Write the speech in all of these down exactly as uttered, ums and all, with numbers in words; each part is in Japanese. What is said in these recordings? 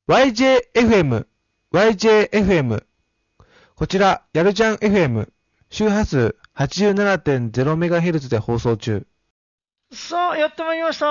ワイジェーエフエム、ワイジェーエフエム。こちら、やるじゃん エフエム、周波数 はちじゅうななてんゼロメガヘルツ で放送中。 さあ、やってまいりました。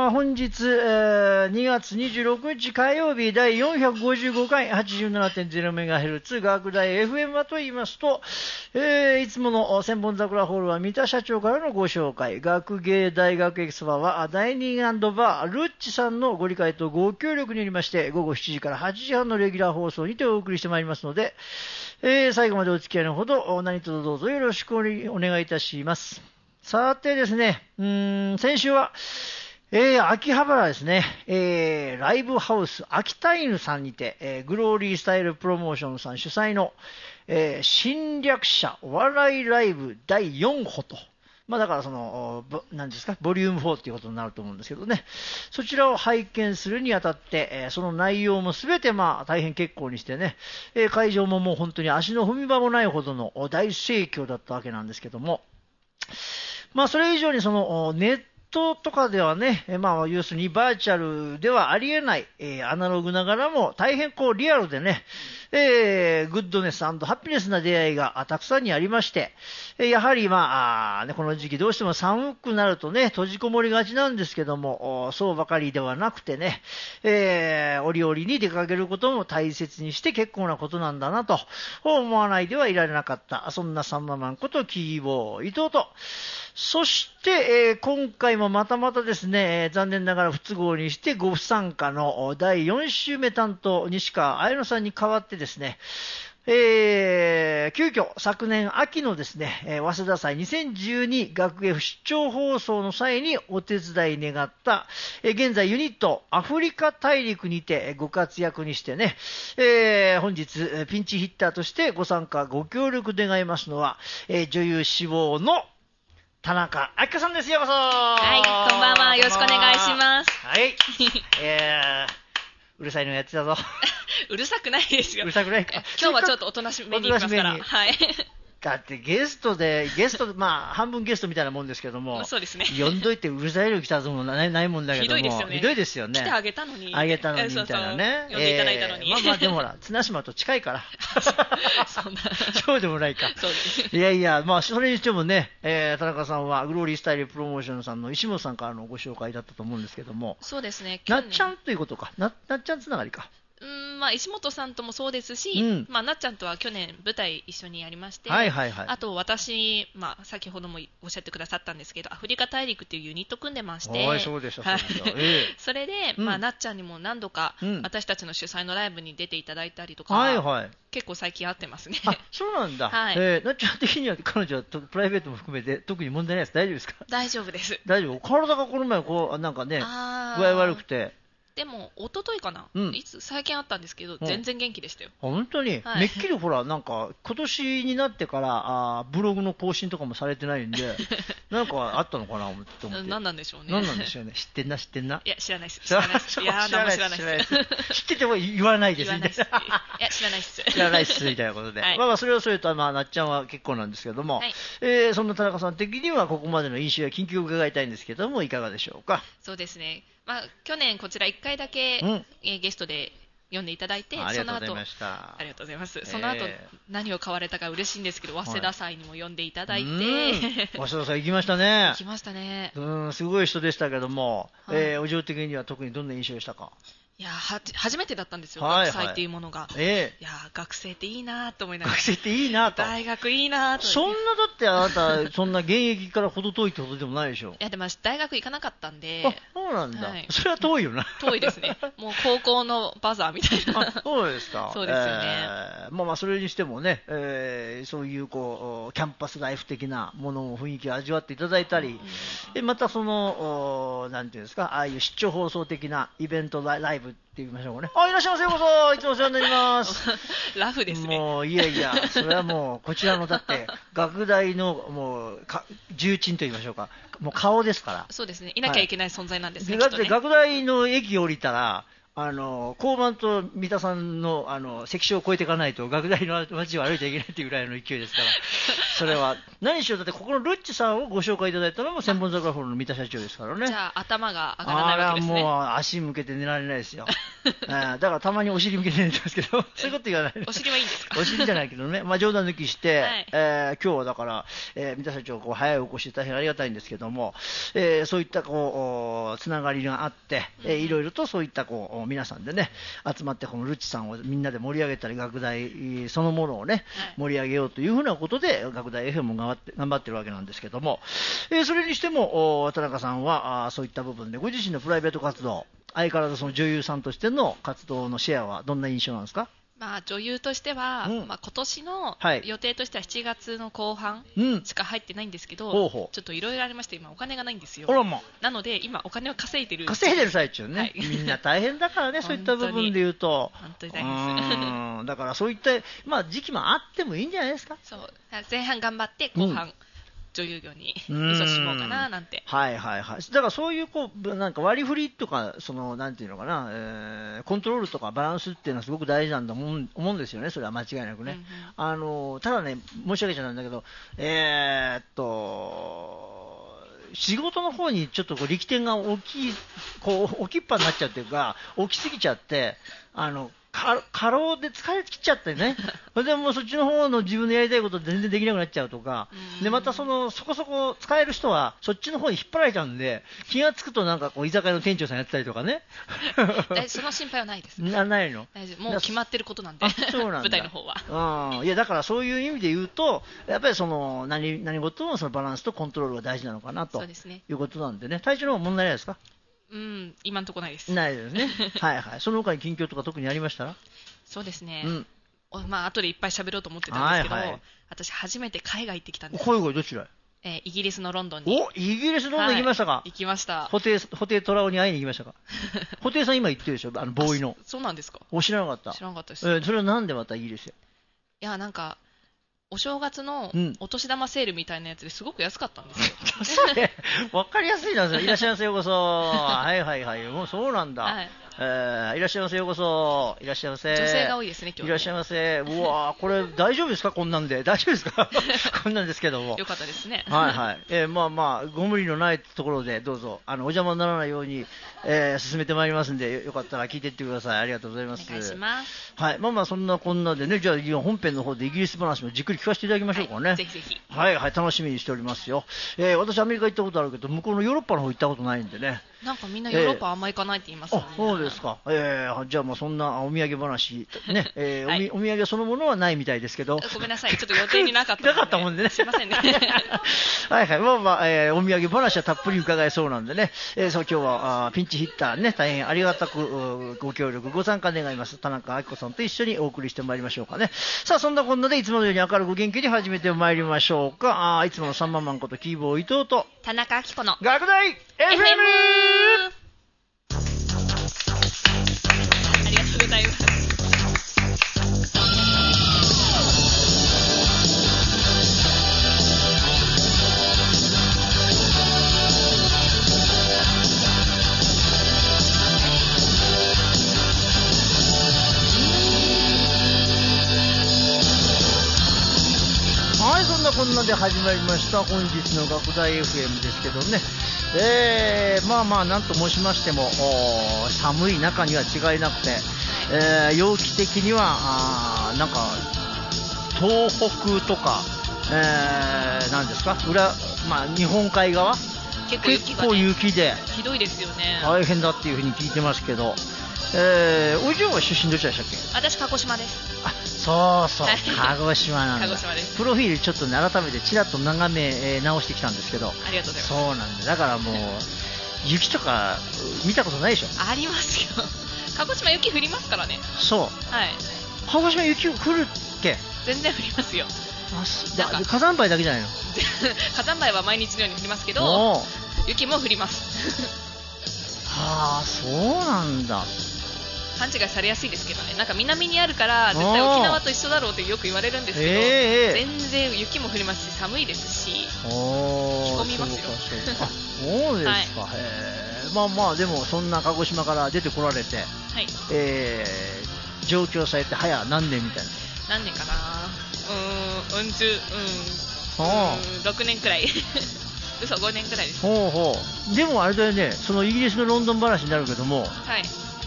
本日、えー、にがつにじゅうろくにち火曜日だいよんひゃくごじゅうごかい はちじゅうななてんゼロメガヘルツ 学大 エフエム はと言いますと、えー、いつもの千本桜ホールは三田社長からのご紹介、学芸大学エキスパはダイニング&バールッチさんのご理解とご協力によりまして、午後しちじからはちじはんのレギュラー放送にてお送りしてまいりますので、えー、最後までお付き合いのほど何卒どうぞよろしくお願いいたします。さてですね、うーん、先週は、えー、秋葉原ですね、えー、ライブハウス秋田犬さんにて、えー、グローリースタイルプロモーションさん主催の、えー、侵略者お笑いライブだいよんほと、まあだからその、何ですか、ボリュームフォーっていうことになると思うんですけどね、そちらを拝見するにあたって、えー、その内容もすべてまあ大変結構にしてね、えー、会場ももう本当に足の踏み場もないほどの大盛況だったわけなんですけども、まあ、それ以上にそのネットとかではね、まあ、要するにバーチャルではありえない、えー、アナログながらも大変こうリアルでね、えー、グッドネス&ハッピネスな出会いがたくさんにありまして、やはりまあ、あね、この時期どうしても寒くなるとね、閉じこもりがちなんですけども、そうばかりではなくてね、えー、折々に出かけることも大切にして結構なことなんだなと思わないではいられなかった、そんなサンママンことキーボー伊藤と、そして、えー、今回もまたまたですね、えー、残念ながら不都合にしてご不参加のだいよん週目担当西川彩乃さんに代わってですね、えー、急遽昨年秋のですね、えー、早稲田祭にせんじゅうに学 F 出張放送の際にお手伝い願った、えー、現在ユニットアフリカ大陸にてご活躍にしてね、えー、本日ピンチヒッターとしてご参加ご協力願いますのは、えー、女優志望の田中明子さんです。ようこそ。 はい、こんばんは。よろしくお願いします。 はい。えー、うるさいのやってたぞ。 うるさくないですよ。 うるさくないか。 今日はちょっとおとなしめに行きますから。はい。 だってゲストで、ゲスト、まあ、半分ゲストみたいなもんですけども、 そうですね。 呼んどいてうるさいの来たぞもない、ないもんだけども、 ひどいですよね。 ひどいですよね。 来てあげたのに。 あげたのにみたいなね。 呼んでいただいたのに。 えー、まあまあ、でもほら、綱島と近いから。 そんな。 そうでもないか。 そうです。 いやいや、まあ、それにしてもね、えー、田中さんは、グローリースタイルプロモーションさんの石本さんからのご紹介だったと思うんですけども、 そうですね。 なっちゃんということか。な、なっちゃんつながりか。 うんまあ、石本さんともそうですし、 うんまあ、なっちゃんとは去年舞台一緒にやりまして、 はいはいはい、 あと私、まあ、先ほどもおっしゃってくださったんですけどアフリカ大陸っていうユニット組んでまして、 はいそうでした、そうでした、えそれで、 うんまあ、なっちゃんにも何度か、 うん、 私たちの主催のライブに出ていただいたりとか、 はいはい、 結構最近会ってますね。 あ、そうなんだ、 はい、 えー、なっちゃん的には彼女はプライベートも含めて特に問題ないです、大丈夫ですか？ 大丈夫です。 大丈夫、体がこの前こうなんかね具合悪くて、 でも一昨日かな、 うん、 いつ最近あったんですけど、 うん、 全然元気でしたよ。 本当に、はい、めっきりほらなんか今年になってからあブログの更新とかもされてないんでなんかあったのかなと思って。 何なんでしょうね。 何なんでしょうね。知ってんな知ってんな。 いや知らないです。知らないです。いや何も知らないです。 知ってても言わないですみたいな。いや知らないです。 知らないですみたいなことで。はい、まあまあそれはそれとまあなっちゃんは結構なんですけども、はい、えー、そんな田中さん的にはここまでの印象や近況を伺いたいんですけどもいかがでしょうか？ そうですね。まあ、去年こちらいっかいだけ、うん、えー、ゲストで呼んでいただいて、 ありがとうございました。 ありがとうございます。その後、えー、何を買われたか嬉しいんですけど、早稲田祭にも呼んでいただいて、はい、 早稲田祭行きましたね。 行きましたね。 うん、すごい人でしたけども、はい、えー、お嬢的には特にどんな印象でしたか？ いやは初めてだったんですよ、 はいはい、 学祭っていうものが、 えー、 いや学生っていいなと思いながら、 学生っていいなと、 大学いいなと、 そんなだってあなたそんな現役から程遠いってことでもないでしょ。 いやでも大学行かなかったんで。 あ、そうなんだ、はい、それは遠いよな。 遠いですね、もう高校のバザーみたいな。 あ、そうですか。 そうですよね、 えー、まあまあそれにしてもね、えー、そういうこうキャンパスライフ的なものも雰囲気を味わっていただいたり、うん、またそのなんていうんですか、ああいう出張放送的なイベントライブって言いましょうかね。あ、いらっしゃいませ、ようこそ、いつもお世話になります。 ラフですね。 もういやいや、それはもうこちらのだって学大のもうか重鎮と言いましょうか、もう顔ですから。 そうですね。いなきゃいけない存在なんですね。 はい、だって学大の駅降りたら。あの交番と三田さん の, あの関所を越えていかないと学大の街を歩いてはいけないというぐらいの勢いですから、それは何しろだってここのルッチさんをご紹介いただいたのも千本桜ホールの三田社長ですからね。 じゃあ頭が上がらないわけですね。 あらもう足向けて寝られないですよ。 あだからたまにお尻向けて寝てますけど、そういうこと言わないお尻はいいんですか？ お尻じゃないけどね、まあ、冗談抜きして、 はい、 えー、今日はだから、えー、三田社長こう早いお越し大変ありがたいんですけども、えー、そういったこうつながりがあって、えー、いろいろとそういったこう皆さんでね集まってこのルチさんをみんなで盛り上げたり、学大そのものをね盛り上げようというふうなことで学大 エフエム も頑張って頑張ってるわけなんですけども、えー、それにしても田中さんはあそういった部分でご自身のプライベート活動、相変わらずその女優さんとしての活動のシェアはどんな印象なんですか？ まあ、女優としては、 うんまあ、今年の予定としてはしちがつの後半しか入ってないんですけど、 うん、ほうほうちょっといろいろありまして今お金がないんですよ。 あらまなので今お金を稼いでる稼いでる最中ね、はい、みんな大変だからねそういった部分で言うと本当に大変です。 だからそういった、まあ、時期もあってもいいんじゃないですか。 そう前半頑張って後半、うん女優業に味噌しもうかななんて。 はいはいはい。だからそういうこうなんか割り振りとかそのなんていうのかな、えー、コントロールとかバランスっていうのはすごく大事なんだ思う、思うんですよね。それは間違いなくね。うんうん、あのただね申し訳ないんだけど、えー、っと仕事の方にちょっとこう力点が大きいこう置きっぱになっちゃうっていうか大きすぎちゃってあの。過労で疲れ切っちゃってね、それでもうそっちの方の自分のやりたいこと全然できなくなっちゃうとか、でまたそのそこそこ使える人はそっちの方に引っ張られちゃうんで、気がつくとなんかこう居酒屋の店長さんやってたりとかね。 その心配はないです。 なないの？ 大丈夫。もう決まってることなんで。そうなんだ。舞台の方は。 うん。いやだからそういう意味で言うと、やっぱりその何何事もそのバランスとコントロールが大事なのかなということなんでね。体調の方問題ないですか？ うん、今のところないです。 ないですね。はいはい。その他に近況とか特にありましたら？ そうですね。 うん。 まあ後でいっぱい喋ろうと思ってたんですけど、 はいはい、 私初めて海外行ってきたんです。 海外どちらへ？ えー、イギリスのロンドンに。 お、イギリスロンドン行きましたか？ はい、行きました。 布袋布袋虎男に会いに行きましたか？布袋さん今行ってるでしょ、あのボーイの。 そうなんですか？ お知らなかった。 知らなかったです。 えー、それはなんでまたイギリスへ？ いやなんか。お正月のお年玉セールみたいなやつですごく安かったんですよ。 それ分かりやすいな。いらっしゃいませようこそ。はいはいはい。もうそうなんだ。はい、えー、いらっしゃいませようこそ。いらっしゃいませ。 女性が多いですね今日。 いらっしゃいませ。うわこれ大丈夫ですかこんなんで？大丈夫ですか？こんなんですけども。 よかったですね。 はいはい。えー、まあまあご無理のないところでどうぞあのお邪魔にならないように、えー、進めてまいりますんでよかったら聞いていってください。ありがとうございます。 お願いします。 はい。まあまあそんなこんなでねじゃあ本編の方でイギリス話もじっくり聞かせていただきましょうか。ね、 ぜひぜひ。 はいはい、楽しみにしておりますよ。えー、私アメリカ行ったことあるけど向こうのヨーロッパの方行ったことないんでね。 なんかみんなヨーロッパあんま行かないって言いますよね。 えー、あ、そうですか。えー、じゃあもうそんなお土産話ね、えーはい、お, お土産そのものはないみたいですけど。 ごめんなさい、ちょっと予定になかったもんで。 なかったもんでね。 すいませんね。 はいはい、まあまあ、えー、お土産話はたっぷり伺えそうなんでね。えー、そう今日はあピンチヒッターね大変ありがたくご協力ご参加願います。田中明子さんと一緒にお送りしてまいりましょうかね。さあそんなこんなでいつものように明るく元気に始めてまいりましょうか。あいつものサンママンことキーボー伊藤と田中明子の学大 エフエム。 ありがとうございます。 はい、そんなこんなで始まりました本日の学大 エフエム ですけどね、えー、まあまあなんと申しましても寒い中には違いなくて、えー、陽気的にはあなんか東北とか、えー、なんですか裏、まあ、日本海側結構雪が、ね、 結構雪でひどいですよね。 大変だっていうふうに聞いてますけど、えー、お嬢は出身どちらでしたっけ？ 私鹿児島です。 あ、そうそう、鹿児島なんだ。 鹿児島です。 プロフィールちょっと、ね、改めてちらっと眺め、えー、直してきたんですけど。 ありがとうございます。 そうなんだ。だからもう雪とか見たことないでしょ？ ありますよ。鹿児島雪降りますからね。 そう。 はい。 鹿児島雪降るっけ？ 全然降りますよ。 あ、火山灰だけじゃないの？ 火山灰は毎日のように降りますけど、雪も降ります。 はあ、そうなんだ。 勘違いされやすいですけどね。なんか南にあるから絶対沖縄と一緒だろうってよく言われるんですけど、えー、全然雪も降りますし寒いですし、着込みますよ。 あ、そうですか。はい、へー、まあまあでもそんな鹿児島から出てこられて、はい、えー、上京されて早何年みたいな。 何年かな。うーん、うん十、うん、うん、ろくねんくらい。嘘、ごねんくらいです。 ほうほう。でもあれだよね、そのイギリスのロンドン話になるけども、 はい。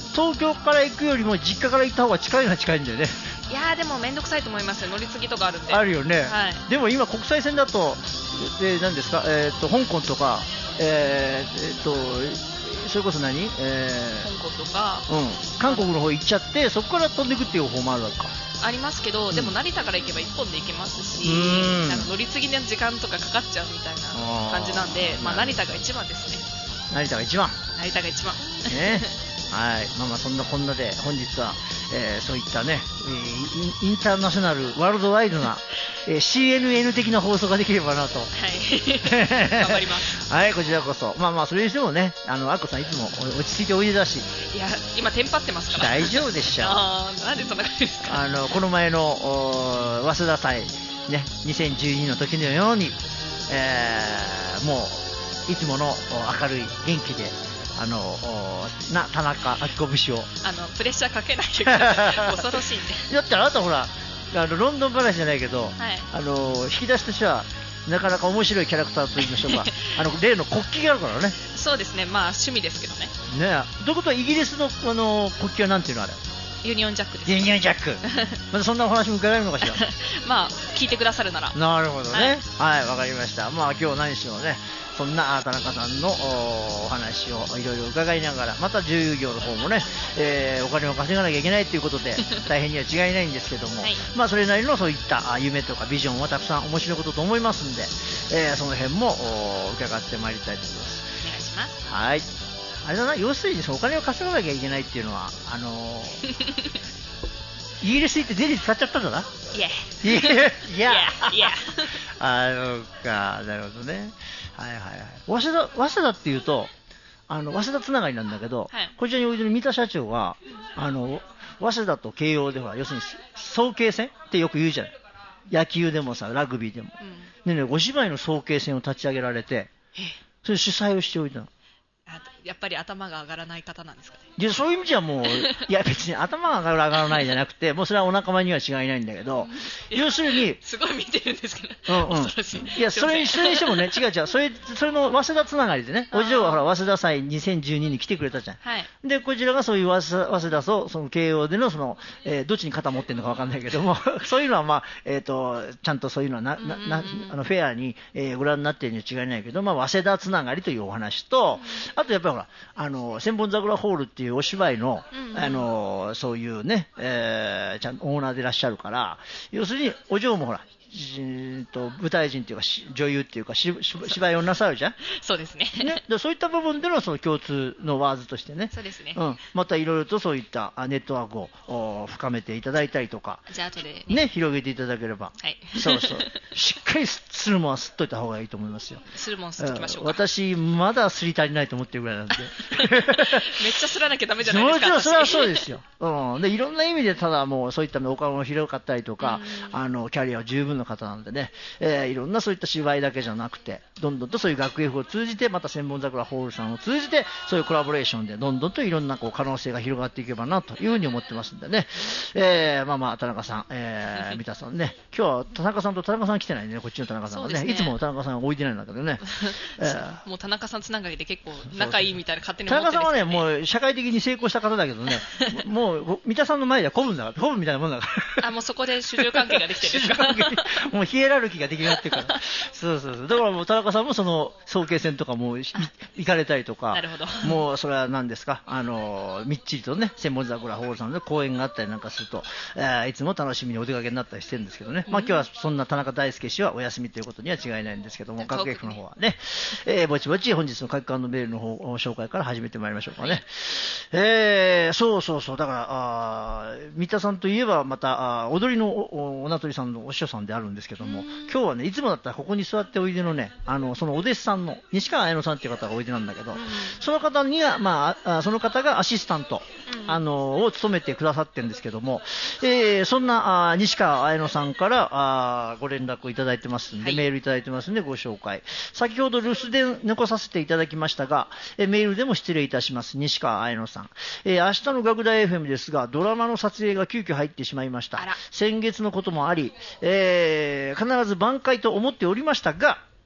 東京から行くよりも実家から行った方が近いのは近いんだよね。 いやーでもめんどくさいと思いますよ、乗り継ぎとかあるんで。 あるよね、 はい、 でも今国際線だと、えー、何ですか、えー、と香港とか、えーえー、とそれこそ何、えー、香港とか、 うん、韓国の方行っちゃってそこから飛んでいくっていう方法もあるわけか。 ありますけど、でも成田から行けばいっぽんで行けますし、なんか乗り継ぎの時間とかかかっちゃうみたいな感じなんで、まあ、成田が一番ですね。 成田が一番。 成田が一番。 ねはい、まあまあそんなこんなで本日は、えー、そういったね、えー、インターナショナルワールドワイドな、えー、シーエヌエヌ 的な放送ができればなと。 はい頑張ります。 はい、こちらこそ。まあまあそれにしてもね、あのアッコさんいつも落ち着いておいでだし。 いや今テンパってますから大丈夫でしょう。 あなんでそんな感じですか。 あのこの前の早稲田祭ねにせんじゅうにの時のように、えー、もういつもの明るい元気で。あのな田中明子節をあのプレッシャーかけないでください恐ろしいんでだってあなたほらあのロンドン話じゃないけど、 はい、 あの引き出しとしてはなかなか面白いキャラクターといいましょうかあの例の国旗があるからね。 そうですね、まあ趣味ですけどね。 ねえということはイギリスの、あの国旗はなんていうのあれ。 ユニオンジャックです。 ユニオンジャックまたそんなお話も伺えるのかしらまあ聞いてくださるなら。 なるほどね、はい、わ、はい、かりました。まあ今日何しろねそんな田中さんの お, お話をいろいろ伺いながらまた自由業の方もね、えー、お金を稼がなきゃいけないということで大変には違いないんですけども、はい、まあそれなりのそういった夢とかビジョンはたくさん面白いことと思いますんで、えー、その辺も伺ってまいりたいと思います。 お願いします。 はい、あれだな、要するにお金を稼がなきゃいけないっていうのはあのーイギリス行って税率使っちゃったんだな。 いやいやいやいやあのか、なるほどね。はいはいはい。早稲田、早稲田っていうと、あの、早稲田つながりなんだけど、はい、こちらにおいでる三田社長は、あの、早稲田と慶応では、要するに、早慶戦ってよく言うじゃない。野球でもさ、ラグビーでも。うん、でね、お芝居の早慶戦を立ち上げられて、それ主催をしておいたの。 やっぱり頭が上がらない方なんですかね。 いやそういう意味じゃもういや別に頭が上がる上がらないじゃなくてもうそれはお仲間には違いないんだけど要するにすごい見てるんですけど、 うんうん、恐ろしい。いやそれにしてもね違う違うそれそれの早稲田つながりでねお嬢はほら早稲田祭にせんじゅうにに来てくれたじゃん、はい、でこちらがそういう早稲田とその慶応でのその、えー、どっちに肩持ってるのか分かんないけどもそういうのはまあ、えー、とちゃんとそういうのはなななあのフェアに、えー、ご覧になっているには違いないけど、まあ、早稲田つながりというお話とあとやっぱりほらあの千本桜ホールっていうお芝居の、うんうん、あのそういうね、えー、ちゃんとオーナーでいらっしゃるから要するにお嬢もほらと舞台人というか女優っていうかし芝居をなさるじゃん。 そうです ね, ねでそういった部分でのその共通のワーズとしてねそうですね、 うん、またいろいろとそういったネットワークを深めていただいたりとかじゃあ後でね, ね広げていただければ、 はい、 そうそうしっかりするもんはすっといた方がいいと思いますよ。 するもんすっときましょうか。 私まだすり足りないと思ってるぐらいなんでめっちゃすらなきゃダメじゃないですか。 もちろんそれはそうですよ、うん、でいろんな意味でただもうそういったお顔の広かったりとかあのキャリアは十分の方なんでねえー、いろんなそういった芝居だけじゃなくてどんどんとそういう学芸部を通じてまた千本桜ホールさんを通じてそういうコラボレーションでどんどんといろんなこう可能性が広がっていけばなというふうに思ってますんでね、えー、まあまあ田中さん、えー、三田さんね今日は田中さんと田中さん来てないねこっちの田中さんは ね, ねいつも田中さんが置いてないんだけどね、 えー、もう田中さんつながりで結構仲いいみたいな勝手に思ってるんです田中さんはねもう社会的に成功した方だけどねもう三田さんの前では古文だから古文みたいなもんだからあもうそこで主従関係ができてるんですかもうヒエラルキーができるようになってるからそうそうそうだからもう田中さんもその早慶戦とかも行かれたりとかなるほどもうそれは何ですかあのみっちりとね千本桜ホールさんで公演があったりなんかすると、えー、いつも楽しみにお出かけになったりしてるんですけどね、うん、まあ今日はそんな田中大輔氏はお休みということには違いないんですけども各駅の方はね、えー、ぼちぼち本日の各館のメールの方紹介から始めてまいりましょうかね、はい、えー、そうそうそうだからあ三田さんといえばまたあ踊りの お, おなとりさんのお師匠さんであるんですけども今日はねいつもだったらここに座っておいでのねあのそのお弟子さんの西川綾乃さんっていう方がおいでなんだけど、うん、その方には、まあ、その方がアシスタント、うん、あのを務めてくださってるんですけども、えー、そんなあ西川綾乃さんからあご連絡をいただいてますんで、はい、メールいただいてますんでご紹介先ほど留守電残させていただきましたが、えー、メールでも失礼いたします西川綾乃さん、えー、明日の学大 エフエム ですがドラマの撮影が急遽入ってしまいました。先月のこともあり、えー、必ず挽回と思っておりましたが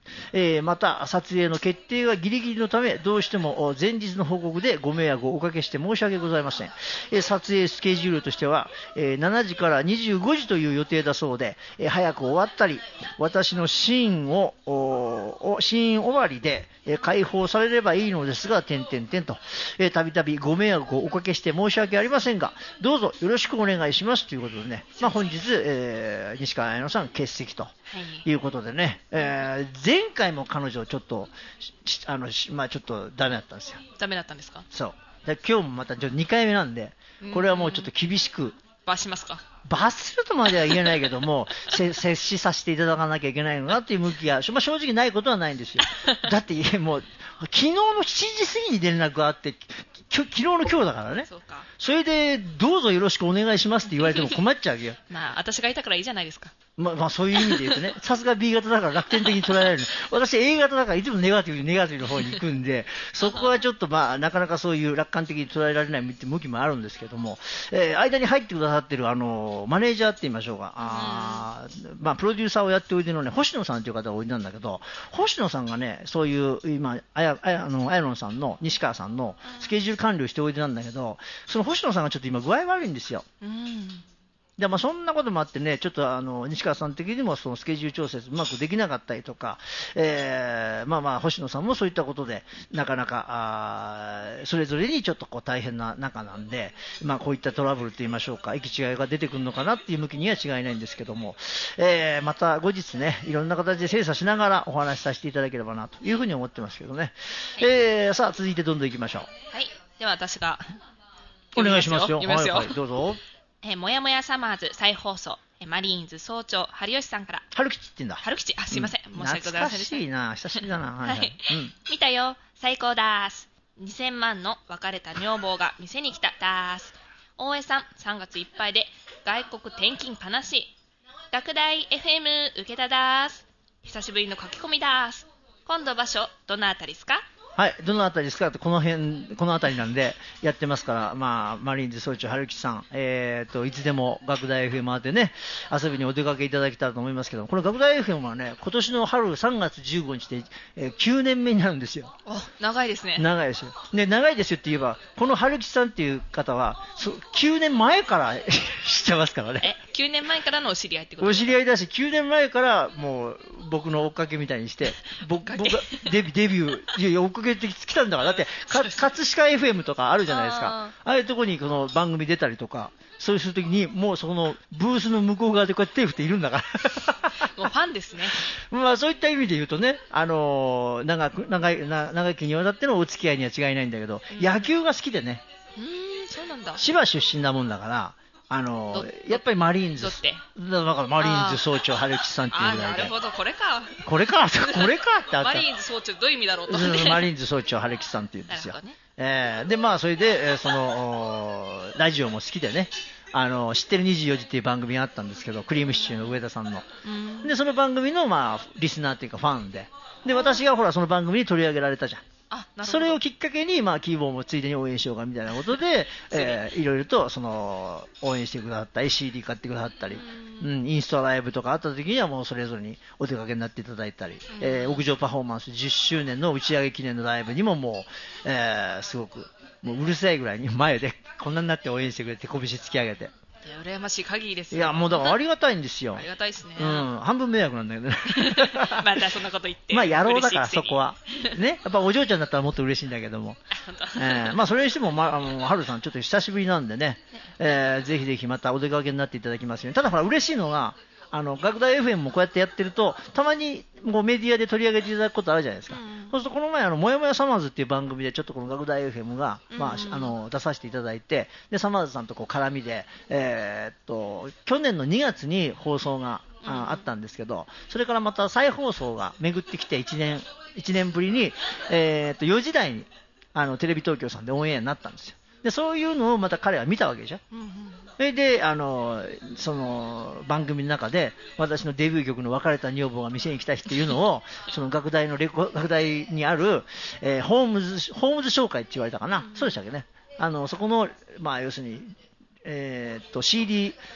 えー、また撮影の決定がギリギリのためどうしても前日の報告でご迷惑をおかけして申し訳ございません。えー、撮影スケジュールとしては、えー、しちじからにじゅうごじという予定だそうで、えー、早く終わったり私のシーンをシーン終わりで、えー、解放されればいいのですが点々点とたびたびご迷惑をおかけして申し訳ありませんがどうぞよろしくお願いしますということでね、まあ、本日、えー、西川彩乃さん欠席ということでね、はいえー、前回も彼女ちょっとあの、まあ、ちょっとダメだったんですよ。 ダメだったんですか。 そうで今日もまたちょっとにかいめなんでこれはもうちょっと厳しく罰しますか。 罰するとまでは言えないけども接しさせていただかなきゃいけないのかなっていう向きが、まあ、正直ないことはないんですよ。だってもう昨日のしちじ過ぎに連絡があって昨日の今日だからね。 そうか。 それでどうぞよろしくお願いしますって言われても困っちゃうわけよ。 まあ私がいたからいいじゃないですか。 まあ、まあそういう意味で言うとね、さすが ビー 型だから楽天的に捉えられる。私 エー 型だからいつもネガティブにネガティブの方に行くんで、そこはちょっとまあなかなかそういう楽観的に捉えられない向きもあるんですけども、えー、間に入ってくださってるあのマネージャーって言いましょうか、あまあプロデューサーをやっておいでのね星野さんという方がおいでなんだけど、星野さんがねそういう今あやあやあのあやのんさんの西川さんのスケジュール管理をしておいでなんだけど、その星野さんがちょっと今具合悪いんですよ。うんでまあ、そんなこともあってね、ちょっとあの西川さん的にもそのスケジュール調節うまくできなかったりとか、えー、まあまあ星野さんもそういったことでなかなかあそれぞれにちょっとこう大変な中なんで、まあ、こういったトラブルといいましょうか、行き違いが出てくるのかなっていう向きには違いないんですけども、えー、また後日ねいろんな形で精査しながらお話しさせていただければなというふうに思ってますけどね、はいえー、さあ続いてどんどん行きましょう。 はい、では私がお願いしますよ。 読みますよ、 はいはい、どうぞ。 えー、もやもやサマーズ再放送、えー、マリーンズ総長春吉さんから。 春吉って言うんだ。 春吉、あ、すいません、うん、申し訳ございませんでした。 懐かしいな、久しぶりだな。はい、はいはいうん、見たよ、最高だーす。にせんまんの別れた女房が店に来ただーす。大江さん、さんがついっぱいで外国転勤パなし。学大 エフエム 受けただーす。久しぶりの書き込みだーす。今度場所どのあたりですか。 はい、どのあたりですかって、この辺、このあたりなんでやってますから、まあ、マリーンズ総長春吉さん、えーと、いつでも学大 エフエム 回ってね、遊びにお出かけいただけたらと思いますけど、この学大 エフエム はね、今年の春さんがつじゅうごにちで、えー、きゅうねんめになるんですよ。 お、長いですね。 長いですよ。で、長いですよって言えば、この春吉さんっていう方は、そきゅうねんまえから知ってますからね。 え、きゅうねんまえからのお知り合いってことですか。 お知り合いだし、きゅうねんまえからもう僕の追っかけみたいにして、僕がデビ、デビュー、いやいや追っかけてきたんだから、だってか葛飾 エフエム とかあるじゃないですか。あ, ああいうとこにこの番組出たりとか、そうするときにもうそこのブースの向こう側でこうやって手振っているんだからもうファンですね。 まあそういった意味で言うとね、あのー、長く長いな長きにわたってのお付き合いには違いないんだけど、うん、野球が好きでね、 うーん、そうなんだ。 千葉出身なもんだから、あのー、やっぱりマリーンズ、だからマリーンズ総長春吉さんっていうぐらいで、 あ、なるほど、これか、 これか、これかってあった。 マリーンズ総長どういう意味だろうと、 ね、マリーンズ総長春吉さんっていうんですよ。ねえー、でまあそれで、えー、そのラジオも好きでね。あの知ってるにじゅうよじっていう番組があったんですけど、クリームシチューの上田さんの、うん、でその番組の、まあ、リスナーというかファンで、で私がほらその番組に取り上げられたじゃん。 あ、 それをきっかけに、まあ、キーボーもついでに応援しようかみたいなことで、えー、いろいろとその応援してくださったり シーディー 買ってくださったり、うんうん、インスタライブとかあった時にはもうそれぞれにお出かけになっていただいたり、うんえー、屋上パフォーマンスじゅっしゅうねんの打ち上げ記念のライブにももう、えー、すごくもううるさいぐらいに前でこんなになって応援してくれて拳突き上げて、 いや羨ましい限りですよ。 いやもうだからありがたいんですよ。 ありがたいですね。 うん、半分迷惑なんだけどね。 またそんなこと言って。 まあ野郎だからそこはね、やっぱお嬢ちゃんだったらもっと嬉しいんだけども。えー、まあそれにしてもまああの春さんちょっと久しぶりなんでね、えー、ぜひぜひまたお出かけになっていただきますように。ただほら嬉しいのが。あの学大 エフエム もこうやってやってるとたまにもうメディアで取り上げていただくことあるじゃないですか、うん、そうするとこの前あのもやもやサマーズっていう番組でちょっとこの学大 エフエム が、まあ、あの出させていただいて、でサマーズさんとこう絡みで、えー、っと去年のにがつに放送が あ, あったんですけど、それからまた再放送が巡ってきていちねん、いちねんぶりに、えー、っとよじ台にあのテレビ東京さんでオンエアになったんですよ。でそういうのをまた彼は見たわけでしょ、うんうん、それであのその番組の中で私のデビュー曲の別れた女房が店に来た日っていうのをその学大のレコ学大にある、えー、ホームズホームズ紹介って言われたかな、うん、そうでしたっけね、あのそこの、まあ、要するに、えー、っと シーディー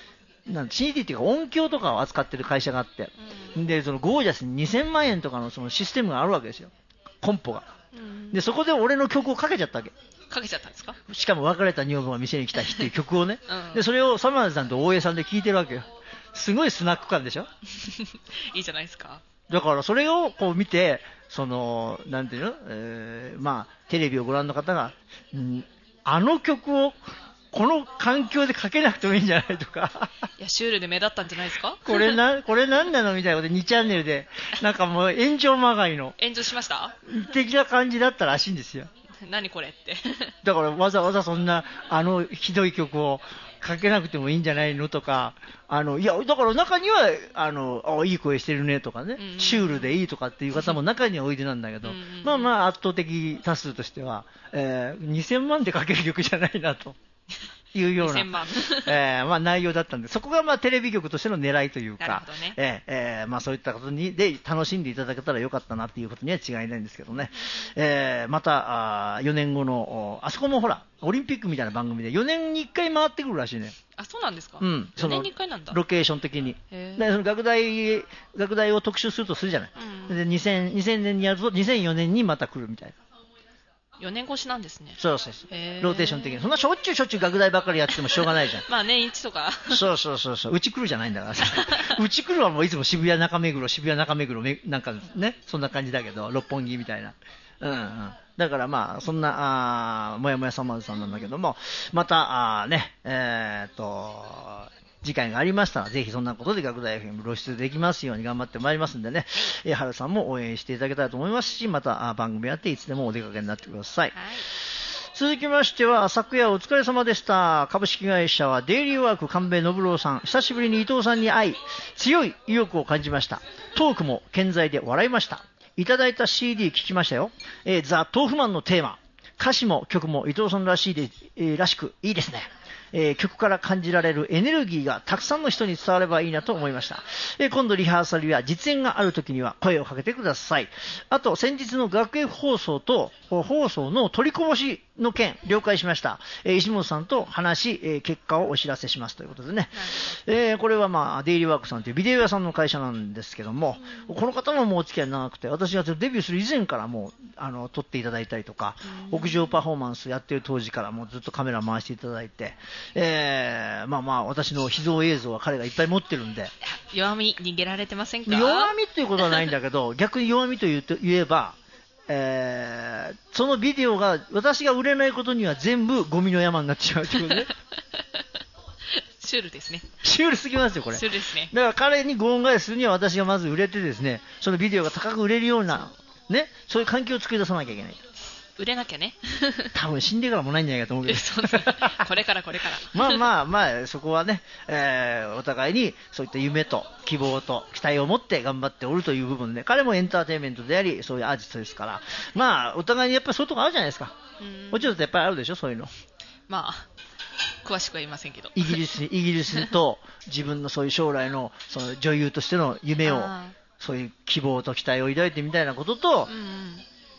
なん シーディー っていうか音響とかを扱ってる会社があって、 うん、 でそのゴージャスににせんまんえんとかのそのシステムがあるわけですよ、コンポが。 うん、 でそこで俺の曲をかけちゃったわけ。 かけちゃったんですか？ しかも別れた女房が店に来た日っていう曲をね、 うん、 でそれをサマーズさんと大江さんで聴いてるわけよ。すごいスナック感でしょいいじゃないですか。 だからそれをこう見て、そのなんていうの、えー、まあテレビをご覧の方が、んあの曲をこの環境でかけなくてもいいんじゃないとかいやシュールで目立ったんじゃないですか？ これなこれなんなのみたいなことでにチャンネルでなんかもう炎上まがいの炎上しました的な感じだったらしいんですよ。 何これってだからわざわざそんなあのひどい曲をかけなくてもいいんじゃないのとか、あのいやだから中にはあのあいい声してるねとかね、うんうん、シュールでいいとかっていう方も中にはおいでなんだけど、うんうん、まあまあ圧倒的多数としては、えー、にせんまんでかける曲じゃないなというような、えーまあ、内容だったんで、そこがまあテレビ局としての狙いというか、 ねえーえーまあ、そういったことにで楽しんでいただけたらよかったなということには違いないんですけどね、えー、またあよねんごのあそこもほらオリンピックみたいな番組でよねんにいっかい回ってくるらしいね。 あ、そうなんですか？ うん、 よねんにいっかいなんだ。 ロケーション的にでその楽団楽団を特集するとするじゃない、うん、で にせん, にせんねんにやるとにせんよねんにまた来るみたいな。 よねん越しなんですね。 そうそうそう、ローテーション的にそんなしょっちゅうしょっちゅう楽団ばっかりやってもしょうがないじゃんまあ年一とかそうそうそうそう、うち来るじゃないんだからさうち来るはもういつも渋谷中目黒渋谷中目黒めなんかねそんな感じだけど六本木みたいな、うんうん、だからまあそんなあもやもやサマーズさんなんだけども、またあねえー、っと次回がありましたらぜひそんなことで楽団 エフエム 露出できますように頑張ってまいりますんでね、えー、春さんも応援していただけたらと思いますし、また番組やっていつでもお出かけになってください、はい。続きましては昨夜お疲れ様でした。株式会社はデイリーワーク神戸信郎さん、久しぶりに伊藤さんに会い強い意欲を感じました。トークも健在で笑いました。いただいた シーディー 聞きましたよ、えー、ザ・豆腐マンのテーマ、歌詞も曲も伊藤さんらしいで、えー、らしくいいですね。えー、曲から感じられるエネルギーがたくさんの人に伝わればいいなと思いました。えー、今度リハーサルや実演があるときには声をかけてください。あと先日の学園放送と放送の取りこぼしの件了解しました。えー、石本さんと話し、えー、結果をお知らせしますということでね、えー、これはまあデイリーワークさんというビデオ屋さんの会社なんですけども、うん、この方ももうお付き合い長くて、私がデビューする以前からもうあの撮っていただいたりとか、うん、屋上パフォーマンスやってる当時からもうずっとカメラ回していただいて、えー、まあまあ私の秘蔵映像は彼がいっぱい持ってるんで。 弱み逃げられてませんか？ 弱みっていうことはないんだけど逆に弱みと言うと言えば、えー、そのビデオが私が売れないことには全部ゴミの山になってしまうということねシュールですね。 シュールすぎますよこれ。 シュールですね。 だから彼にご恩返しするには私がまず売れてですね、そのビデオが高く売れるようなね、そういう環境を作り出さなきゃいけない。 売れなきゃね多分死んでからもないんじゃないかと思うけどこれからこれからまあまあまあそこはね、えー、お互いにそういった夢と希望と期待を持って頑張っておるという部分で、彼もエンターテインメントでありそういうアーティストですから、まあお互いにやっぱりそういうとこあるじゃないですか。もちろんやっぱりあるでしょそういうの。 まあ詳しくは言いませんけど、 イギリスイギリスと自分のそういう将来のその女優としての夢をそういう希望と期待を抱いてみたいなことと、うんうん、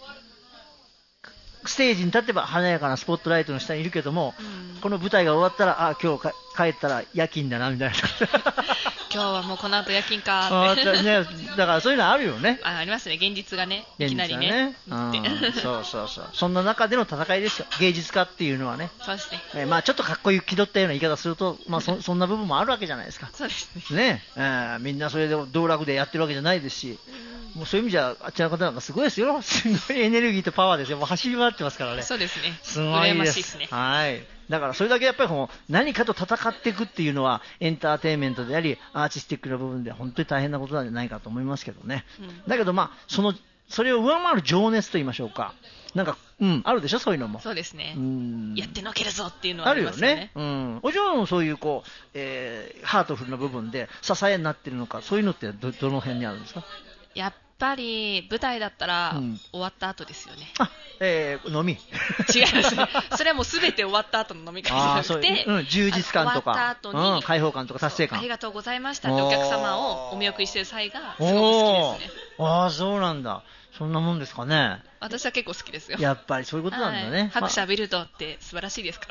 ステージに立てば華やかなスポットライトの下にいるけども、うん、この舞台が終わったらあ今日帰ったら夜勤だなみたいな今日はもうこの後夜勤かって、 ね、だからそういうのあるよね。 あ, ありますね現実がねいきなりね、 うん、そうそうそうそんな中での戦いですよ芸術家っていうのはね。 そうですね、 えーまあ、ちょっとかっこいい気取ったような言い方すると、まあ、そ, そんな部分もあるわけじゃないですか。 そうですね、 ね、えー、みんなそれで道楽でやってるわけじゃないですし、もうそういう意味じゃあっちの方なんかすごいですよ。すごいエネルギーとパワーですよ。もう走り回ってますからね。 そうですね、 すごいです。 羨ましいですね。 はい。だからそれだけやっぱりこの何かと戦っていくっていうのはエンターテインメントでありアーティスティックな部分で本当に大変なことなんじゃないかと思いますけどね、うん、だけどまあそのそれを上回る情熱と言いましょうか、なんか、うん、あるでしょそういうのも。 そうですね、 うん、 やってのけるぞっていうのはありますよね。 あるよね、うん、お嬢のそういうこう、えー、ハートフルな部分で支えになっているのか、そういうのって ど, どの辺にあるんですか？ やっぱり舞台だったら、うん、終わった後ですよね。 あ、えー、飲み違いますね。それはもうすべて終わった後の飲み会じゃなくて、 うん、充実感とか終わった後に、 うん、開放感とか達成感、 ありがとうございましたってお客様をお見送りしてる際がすごく好きですね。 ああ、そうなんだ。そんなもんですかね。 私は結構好きですよ。 やっぱりそういうことなんだね、 はい、拍手浴びるとって素晴らしいですから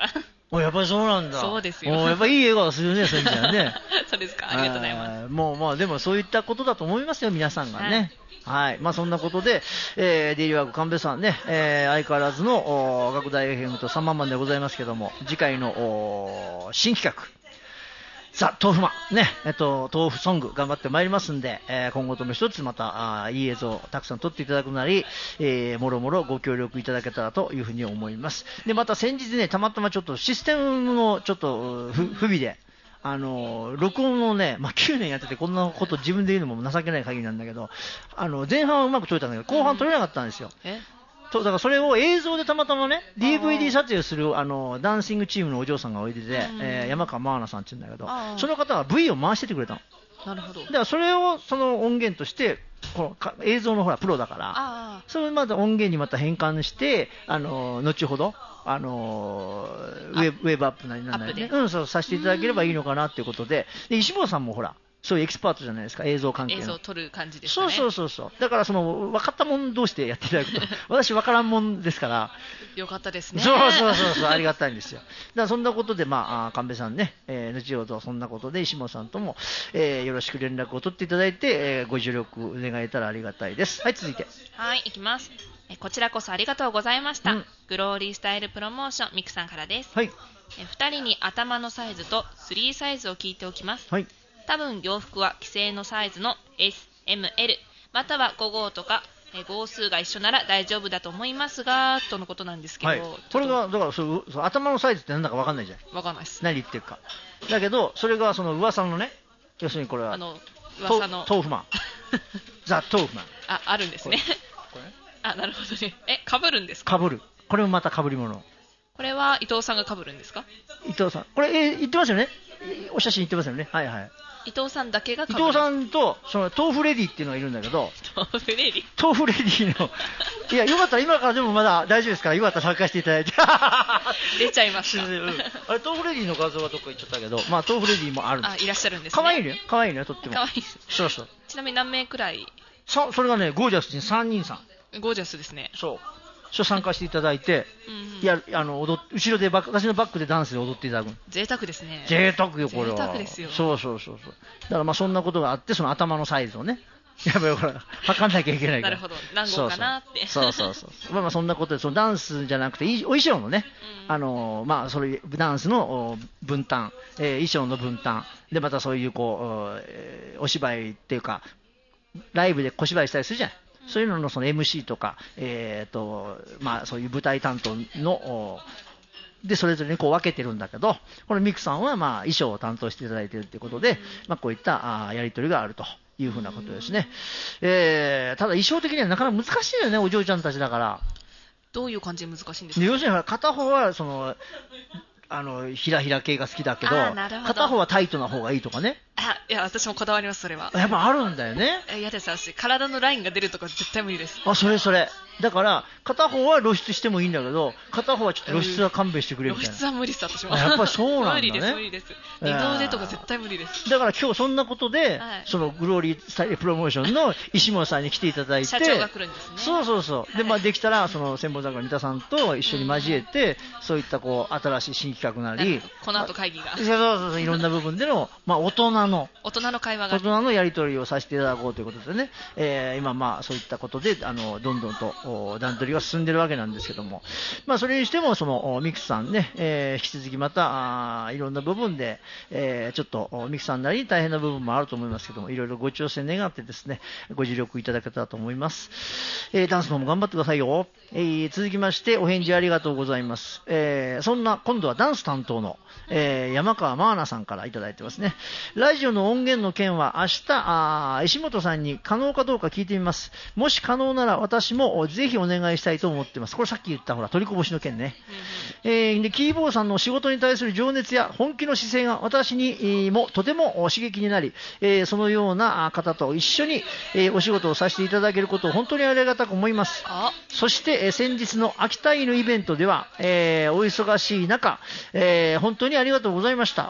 おやっぱりそうなんだ。 そうですよ。 おやっぱりいい笑顔するね、そういう意味ではね。 そうですか、ありがとうございます。 もうまあでもそういったことだと思いますよ、皆さんがね。はい、はい、まあそんなことで、えー、デイリーワーク神戸さんね、えー、相変わらずの学大 エフエム とさんまんまんでございますけども、次回の新企画。ザ・豆腐マン、ね、えっと、豆腐ソング頑張ってまいりますんで、えー、今後とも一つまたあいい映像をたくさん撮っていただくなり、えー、もろもろご協力いただけたらというふうに思います。で、また先日ね、たまたまちょっとシステムのちょっと不不備で、あの録音のね、まあ、きゅうねんやっててこんなこと自分で言うのも情けない限りなんだけど、あの前半はうまく撮れたんだけど後半撮れなかったんですよ。 えとだからそれを映像でたまたまね ディーブイディー 撮影するあのダンシングチームのお嬢さんがおいでて、えー、山川マーナさんって言うんだけど、その方は V を回しててくれたの。 なるほど。 だからそれをその音源としてこのか映像のほらプロだからそれをまた音源にまた変換してあの後ほどあのウェブ、ウェブアップなりなんなりね、うん、そうさせていただければいいのかなということで、で石坊さんもほらそういうエキスパートじゃないですか、映像関係の映像を撮る感じですかね。 そうそうそうそう、だからその分かったもん同士でやっていただくと私分からんもんですからよかったですね。 そうそうそうそうありがたいんですよ。だからそんなことでまあ神戸さんね、えー、後ほどそんなことで石本さんとも、えー、よろしく連絡を取っていただいて、えー、ご助力願えたらありがたいです。はい、続いてはいいきます。えこちらこそありがとうございました、うん、グローリースタイルプロモーションミクさんからです。 はい、 えふたりに頭のサイズとスリーサイズを聞いておきます。 はい、 多分洋服は既製のサイズの エス、エム、エル またはご号とかえ号数が一緒なら大丈夫だと思いますがとのことなんですけど、はい、 これがだからそそ頭のサイズって何だか分かんないじゃん。 分かんないです。 何言ってるかだけどそれがその噂のね、要するにこれはあの噂の豆腐マンザ・豆腐マンああるんですね。これあなるほどね。え被るんですか。 被る。これもまた被り物。 これは伊藤さんが被るんですか。 伊藤さんこれ、えー、言ってますよね。お写真言ってますよね。はいはい。 伊藤さんだけが被る。 伊藤さんとその豆腐レディっていうのがいるんだけど豆腐レディ豆腐レディのいやよかったら今からでもまだ大丈夫ですからよかったら参加していただいて出ちゃいました、うん、 あれ豆腐レディの画像がどっか行っちゃったけど、まあ豆腐レディもあるんです。 あいらっしゃるんですね。 かわいいね、かわいいね、とってもかわいい。 そうそう。 ちなみに何名くらい。 そそれがねゴージャスにさんにんさん。 ゴージャスですね。 そうそう参加していただいてうん、うん、いやあの踊後ろでバ私のバックでダンスで踊っていただく。 贅沢ですね。 贅沢よこれは。 贅沢ですよ。 そうそうそうそう。だからまあそんなことがあってその頭のサイズをねやっぱりほら測んなきゃいけないから。 なるほど何号かなって。 そうそうそうそうまあまあそんなことでそのダンスじゃなくてお衣装のね、うん、あのまあそれダンスの分担、えー、衣装の分担でまたそういうこう、えー、お芝居っていうかライブで小芝居したりするじゃん。そういうののその エムシー とか、えーとまあ、そういう舞台担当のでそれぞれにこう分けてるんだけどこのミクさんはまあ衣装を担当していただいているということで、まあ、こういったあやり取りがあるというふうなことですね。えー、ただ衣装的にはなかなか難しいよねお嬢ちゃんたちだから。 どういう感じで難しいんですか。 要するに片方はそのあのひらひら系が好きだけど片方はタイトな方がいいとかね。 あいや私もこだわります。それはやっぱあるんだよね。 嫌です。私体のラインが出るとか絶対無理です。 あそれそれだから片方は露出してもいいんだけど片方はちょっと露出は勘弁してくれみたいな。 露出は無理です私も。 やっぱりそうなんだね。 無理です無理です。二の腕とか絶対無理です。 だから今日そんなことで、 はい、 そのグローリースタイルプロモーションの石本さんに来ていただいて社長が来るんですね。 そうそうそうで、まあ、できたらその千本桜の三田さんと一緒に交えて、うん、そういったこう新しい新企画なりこの後会議が、まあ、 そうそうそういろんな部分での、まあ、大人の大人の会話が大人のやり取りをさせていただこうということでね、えー、今まあそういったことであのどんどんと段取りが進んでるわけなんですけども、まあ、それにしてもそのミクさんね、えー、引き続きまたあいろんな部分で、えー、ちょっとミクさんなりに大変な部分もあると思いますけどもいろいろご調整願ってですねご助力いただけたらと思います。えー、ダンスの方も頑張ってくださいよ。えー、続きましてお返事ありがとうございます。えー、そんな今度はダンス担当の、えー、山川マーナさんからいただいてますね。ラジオの音源の件は明日あ石本さんに可能かどうか聞いてみます。もし可能なら私もぜひお願いしたいと思ってます。これさっき言ったほら取りこぼしの件ね、うんえー、でキーボーさんの仕事に対する情熱や本気の姿勢が私にもとても刺激になり、えー、そのような方と一緒に、えー、お仕事をさせていただけることを本当にありがたく思います。そして、えー、先日の秋田犬イベントでは、えー、お忙しい中、えー、本当にありがとうございました。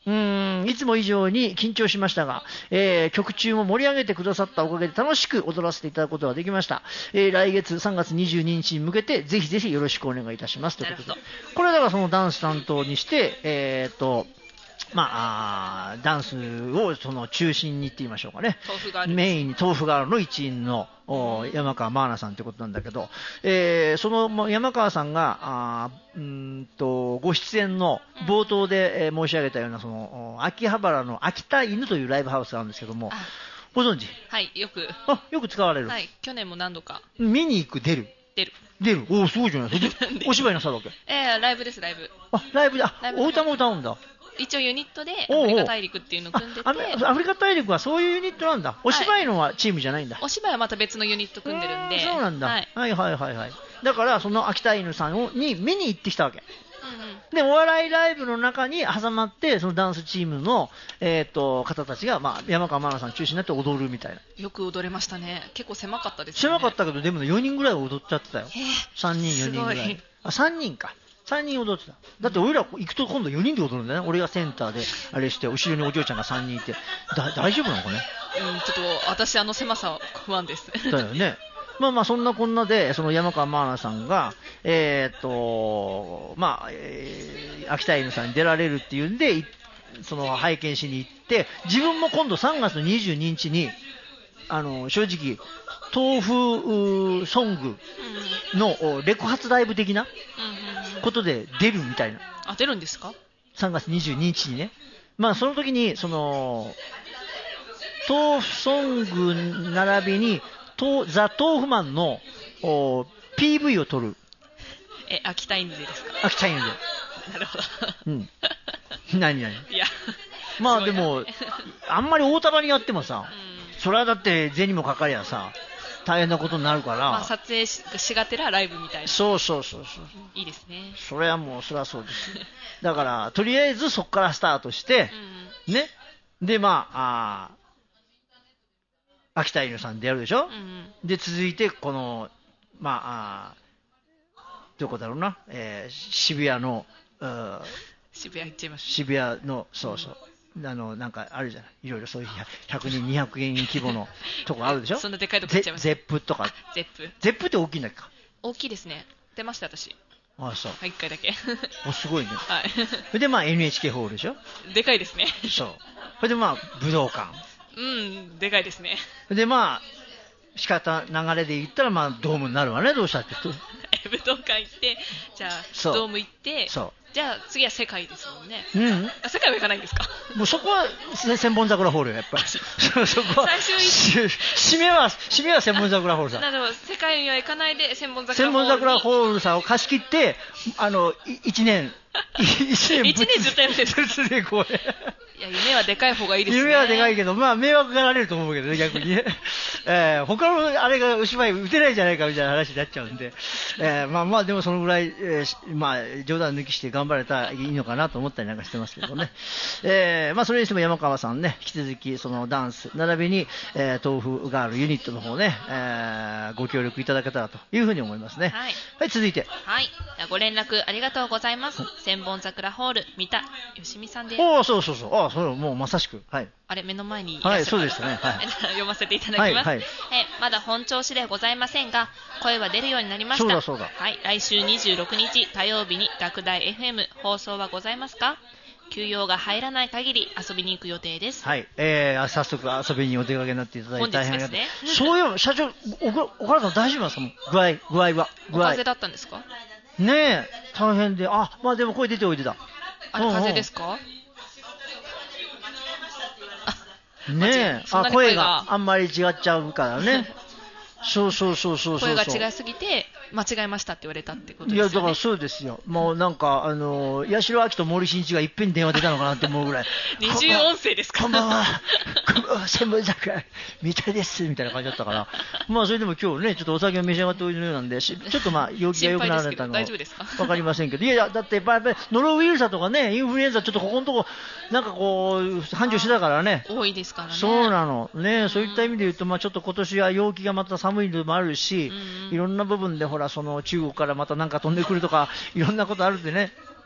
うーんいつも以上に緊張しましたが、えー曲中も盛り上げてくださったおかげで楽しく踊らせていただくことができました。えー来月さんがつにじゅうににちに向けてぜひぜひよろしくお願いいたしますということで、 なるこれだからそのダンス担当にして、えーとまあ、あーダンスをその中心にって言いましょうかね、 豆腐があるメインに豆腐ガールの一員のお山川マーナさんということなんだけど、えーそのま山川さんがあーうーんとご出演の冒頭で、えー申し上げたようなそのお秋葉原の秋田犬というライブハウスがあるんですけども、 あご存知？ はいよくあ、よく使われる、 はい去年も何度か見に行く、出る出る出る、おおすごいじゃないですか。 なんでお芝居なさるわけ？ えー、ライブですライブあ、ライブで、あライブお歌も歌うんだ。 一応ユニットでアおうおうフリカ大陸っていうのを組んでてあアメアフリカ大陸はそういうユニットなんだ。お芝居のはチームじゃないんだ。 お芝居はまた別のユニット組んでるんでうーそうなんだ、 ははいい、はいはいはいだからその秋田犬さんをに見に行ってきたわけうんうんで、お笑いライブの中に挟まってそのダンスチームの、えー、と方たちが、まあ、山川真奈さん中心になって踊るみたいな。 よく踊れましたね結構狭かったですよね狭かったけどでも、ね、よにんぐらい踊っちゃってたよ。 へーさんにんよにんぐらいすごいあさんにんかさんにん踊ってた。だって俺ら行くと今度よにんで踊るんだよね。俺がセンターであれして後ろにお嬢ちゃんがさんにんいてだ大丈夫なのかね。 うんちょっと私あの狭さは不安ですだよね。まあまあそんなこんなでその山川真奈さんがえーっとまあ、えー秋田犬さんに出られるっていうんでいその拝見しに行って、自分も今度さんがつのにじゅうににちにあの正直豆腐うーソングのおレコ発ライブ的なうんうんうんことで出るみたいな。 あ出るんですかさんがつにじゅうににちにね、まあその時にその豆腐ソング並びにとザ・豆腐マンのお ピーブイ を撮る。 え秋田犬でですか秋田犬で。 なるほどうん。何何いやまあすごいなでもあんまり大束にやってもさ、 うんそれはだって銭もかかりゃさ大変なことになるから、 まあ、撮影ししがてらライブみたいなそうそうそうそう、 いいですねそれはもうそれはそうですよ。だからとりあえずそこからスタートしてう、んね、でまああ秋田犬さんでやるでしょ、 うんうんで続いてこのまああどこだろうな、えー渋谷のうん渋谷行っちゃいまし渋谷のそうそうあのなんかあるじゃない、いろいろそういうひゃくにんにひゃくにん規模のとこあるでしょそんなでかいとこ行っちゃいましたゼゼップとかゼップゼップって大きいんだっけか。 大きいですね出ました私ああそうはいいっかいだけおすごいね。 はいそれでまあ エヌエイチケー ホールでしょ。 でかいですねそうそれでまあ武道館うんでかいですねでまあ仕方流れで言ったらまあドームになるわね、どうしたって。 え武道館行ってじゃあそうドーム行ってそじゃあ次は世界ですもんねううんあ世界は行かないんですかもうそこはせ千本桜ホールよやっぱりそそこは最終一し締めは締めは千本桜ホールさなるほど世界には行かないで千本桜千本桜ーホールさんを貸し切ってあのい一年い一年一年ずっとやるんですか物でこうねいや夢はでかい方がいいですね夢はでかいけど、まあ、迷惑がられると思うけどね、逆にね。えー、他のあれがお芝居打てないじゃないかみたいな話になっちゃうんで、えー、まあまあ、でもそのぐらい、えー、まあ、冗談抜きして頑張れたらいいのかなと思ったりなんかしてますけどね。えー、まあ、それにしても山川さんね、引き続き、そのダンス、並びに、えー、豆腐ガールユニットの方ね、えー、ご協力いただけたらというふうに思いますね。 はいはい、続いて。 はいご連絡ありがとうございます千本桜ホール三田よしみさんですおお、そうそうそう。ああ、それもうまさしく。はい。 あれ目の前にいはい、 らっしゃるそうですね。はい。 読ませていただきます、 はいはいえまだ本調子ではございませんが声は出るようになりました。 そうだそうだはい、来週にじゅうろくにち火曜日に学大 エフエム 放送はございますか。休養が入らない限り遊びに行く予定です。 はい、えー、早速遊びにお出かけになっていただいて大変ありがとう。 本日ですねそういう社長、おお体さん大丈夫なんですか、もう具合具合は具合。 お風邪だったんですか。 ねえ、大変で、あ、まあでも声出ておいてた。 あれ風邪ですか。 ねえ、 そんなあ、声に声ががあんまり違っちゃうからね。そうそうそうそうそう。 声が違いすぎて間違えましたって言われたってことですいやよね。 だからそうですよ、もうなんか、あの八代亜紀と森進一がいっぺんに電話出たのかなって思うぐらい、 二重音声ですか。 こんばんは、こんばんは、千本桜、三田ですみたいな感じだったから、まあそれでも今日ね、ちょっとお酒を召し上がっておいでるようなんで、しちょっとまあ、陽気が良くなられたのは心配ですけど大丈夫ですか分かりませんけど、いやいや、だってやっぱりノロウイルスとかね、インフルエンザ、ちょっとここのとこ、なんかこう、繁盛してたからね。 多いですからね。 そうなの、ね、そういった意味で言うと、まあ、ちょっと今年は陽気がまた寒いのもあるし、 うんうんいろんな部分でほらその中国からまたなんか飛んでくるとか、いろんなことあるんでね、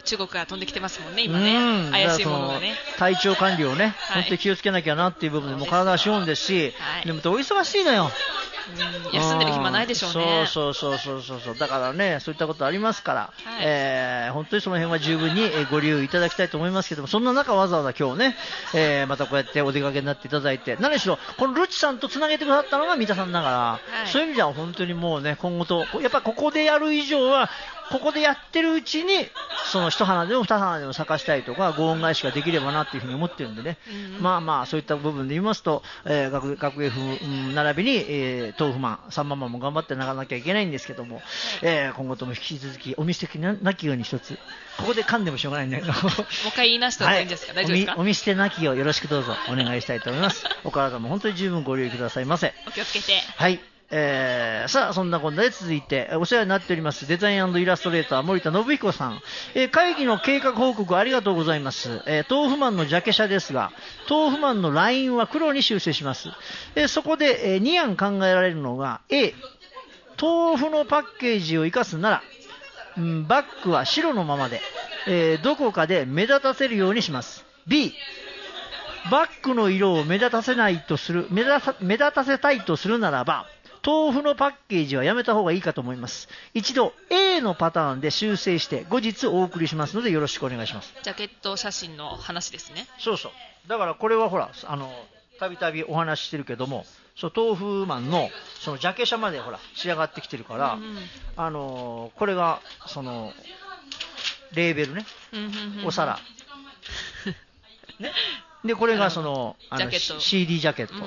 中国から飛んできてますもんね、今ね。怪しいものがね。 体調管理をね、 はい、 本当に気をつけなきゃなっていう部分でも体は資本ですし、 はい、 でもお忙しいのよ。 うん、休んでる暇ないでしょうね。 そうそうそうそうそう、だからね、そういったことありますから、 はい、 えー、本当にその辺は十分にご利用いただきたいと思いますけども、そんな中わざわざ今日ね、えー、またこうやってお出かけになっていただいて、何しろこのルチさんとつなげてくださったのが三田さんだから、はい、そういう意味では本当にもうね、今後とやっぱここでやる以上はここでやってるうちにその一花でも二花でも咲かしたいとか、ご恩返しができればなっていうふうに思ってるんでね、うんうん、まあまあそういった部分で言いますと、えー、学学 F 並びに、えー、豆腐マンさんママも頑張ってなかなきゃいけないんですけども、えー、今後とも引き続きお見捨てなきように一つ、ここで噛んでもしょうがないんだけどもう一回言いなした方がいいんですか、はい、大丈夫ですか。 お見捨てなきようよろしくどうぞお願いしたいと思います。お体も本当に十分ご留意くださいませ。 お気をつけて。 はい、えー、さあそんなこんなで続いてお世話になっておりますデザイン&イラストレーター森田信彦さん、えー、会議の計画報告ありがとうございます。えー、豆腐マンのジャケ写ですが、豆腐マンのラインは黒に修正します。えー、そこで、えー、に案考えられるのが A、 豆腐のパッケージを生かすなら、うん、バックは白のままで、えー、どこかで目立たせるようにします。 B、バックの色を目立たせないとする目立た、目立たせたいとするならば、豆腐のパッケージはやめた方がいいかと思います。一度 A のパターンで修正して後日お送りしますのでよろしくお願いします。 ジャケット写真の話ですね。 そうそう、だからこれはほら、あのたびたびお話ししてるけども、そう豆腐マンのそのジャケ写までほら仕上がってきてるから、うんうん、あのこれがそのレーベルね、うんうんうんうん、お皿ね、でこれがそのあの シーディー ジャケット、うんうん、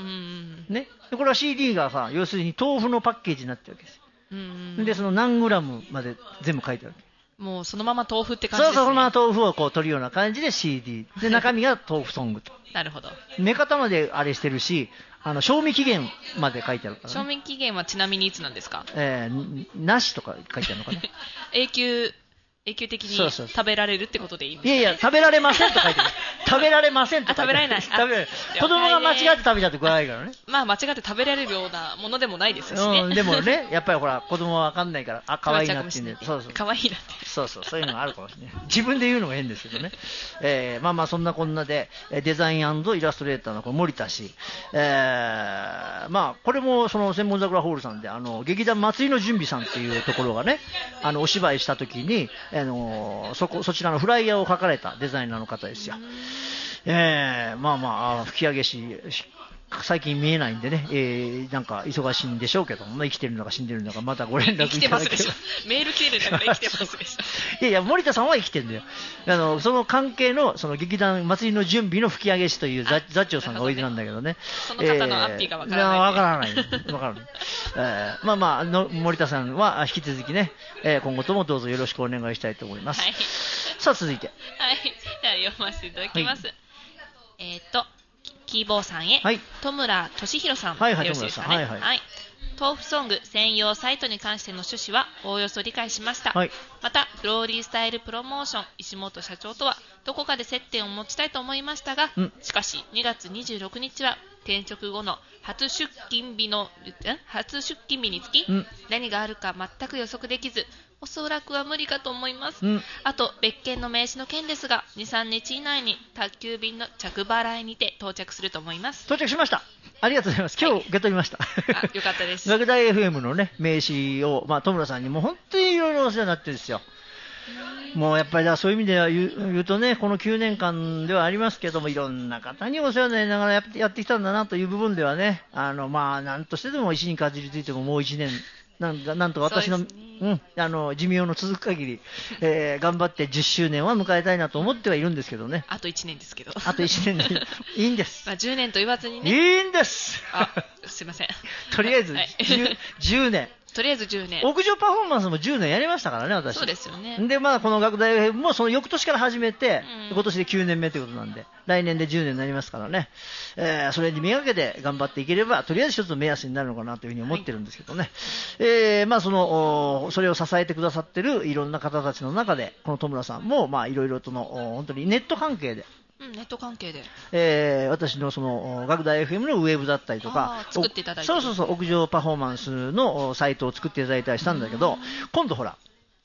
ね、でこれは シーディー がさ、要するに豆腐のパッケージになってるわけですよ、うんうん、でその何グラムまで全部書いてあるわけ。 もうそのまま豆腐って感じですね。 そうそう、そのまま豆腐をこう取るような感じで シーディー で、中身が豆腐ソングとなるほど。 目方まであれしてるし、あの賞味期限まで書いてあるから、ね、 賞味期限はちなみにいつなんですか。 えー、なしとか書いてあるのかな永久永久的に食べられるってことでいいんですか、ね、 いやいや、食べられませんと書いてある食べられませんと書いてある。 あ、食べられない。 食べられない。子供が間違って食べちゃって怖いからね。 まあ間違って食べられるようなものでもないですしね、 うん、でもね、やっぱりほら子供は分かんないから、あ、可愛いなって言うんで、そうそう、 可愛いなって、 そうそう、そういうのがあるかもしれない。自分で言うのが変ですけどね、えー、まあまあそんなこんなでデザイン&イラストレーターのこの森田氏、えー、まあこれもその千本桜ホールさんで、あの劇団松井の準備さんっていうところがね、あのお芝居した時に、あのそこそちらのフライヤーを描かれたデザイナーの方ですよ。えー、まあまあ吹き上げ師最近見えないんでね、えー、なんか忙しいんでしょうけども、生きてるのか死んでるのかまたご連絡いただければ。 生きてますでしょ。メール来てるんだから生きてますでしょ。 いやいや、森田さんは生きてるんだよ。あのその関係のその劇団祭りの準備の吹き上げ師という座、座長さんがおいでなんだけどね。 その方のアッピーがわからない。 わ、えー、からない。わからない。えー、まあまあの森田さんは引き続きね、えー、今後ともどうぞよろしくお願いしたいと思います。はい、さあ続いて。 はい。じゃあ読ませていただきます。はい、えっ、ー、と。キーボーさんへ、はい、戸村俊弘さん、 はいはい、 よろしいですかね。はいはいはい、豆腐ソング専用サイトに関しての趣旨はおおよそ理解しました、はい、またグローリースタイルプロモーション石本社長とはどこかで接点を持ちたいと思いましたが、うん、しかしにがつにじゅうろくにちは転職後の初出勤日の初出勤日につき、うん、何があるか全く予測できず、おそらくは無理かと思います、うん、あと別件の名刺の件ですが にさんにち以内に宅急便の着払いにて到着すると思います。 到着しました。ありがとうございます。今日受け取りました、 はい、あ、よかったです。 学大 エフエム の、ね、名刺を、まあ、戸村さんにも本当にいろいろお世話になってるんですよ。もうやっぱりだそういう意味では 言 う, 言うとね、このきゅうねんかんではありますけども、いろんな方にお世話になりながらやってやってきたんだなという部分ではね、あのまあなんとしてでも石にかじりついてももういちねんなんだなんと私の、ね、うん、あの寿命の続く限り、えー、頑張ってじゅっしゅうねんは迎えたいなと思ってはいるんですけどね。 あといちねんですけど。 あといちねんでいいんです。 まあじゅうねんと言わずにね。 いいんです。 あ、すいません。 とりあえず、はい、10, じゅうねん。 とりあえずじゅうねん。 屋上パフォーマンスもじゅうねんやりましたからね、私。 そうですよね。 で、まあ、この学大 エフエム もその翌年から始めて、うん、今年できゅうねんめということなんで、来年でじゅうねんになりますからね、えー、それにめがけて頑張っていければ、とりあえず一つの目安になるのかなというふうに思ってるんですけどね。はい、えー、まあ、その、それを支えてくださってるいろんな方たちの中で、この戸村さんも、まあ、いろいろとの、本当にネット関係で、 うん、ネット関係で、 えー、私のその学大 エフエム のウェブだったりとか作っていただいて、 そうそうそう、屋上パフォーマンスのサイトを作っていただいたりしたんだけど、うん、今度ほら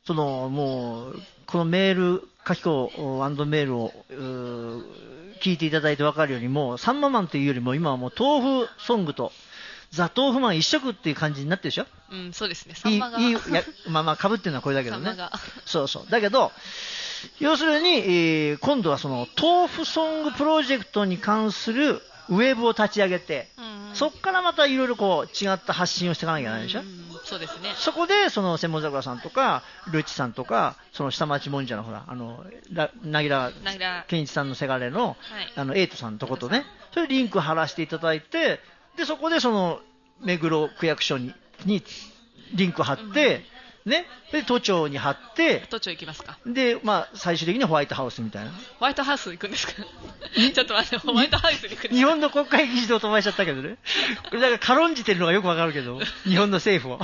そのもうこのメール書き子メールを聞いていただいて分かるように、もうサンママンというよりも今はもう豆腐ソングとザ・豆腐マン一色っていう感じになってるでしょ。 うん、そうですね。サンマがいいいいやまあまあ被ってるのはこれだけどね。 サンマがそうそう。だけど要するに、えー今度はその豆腐ソングプロジェクトに関するウェブを立ち上げて、 うんうん、 そこからまたいろいろこう違った発信をしていかなきゃいけないでしょ。 うんうん、そうですね。 そこでその千本桜さんとかルッチさんとかその下町もんじゃのほらあのらなぎらなぎら健一さんのせがれの、 はい、 あのエイトさんのとことね、それでリンク貼らせていただいて、でそこでその目黒区役所ににリンク貼って、うん、ね、で都庁に貼って、 都庁行きますか。 で、まあ、最終的にホワイトハウスみたいな。 ホワイトハウス行くんですか。ちょっと待って、ホワイトハウスに行くんですか。 日本の国会議事堂飛ばしちゃったけどね。これだから軽んじてるのがよくわかるけど、日本の政府を。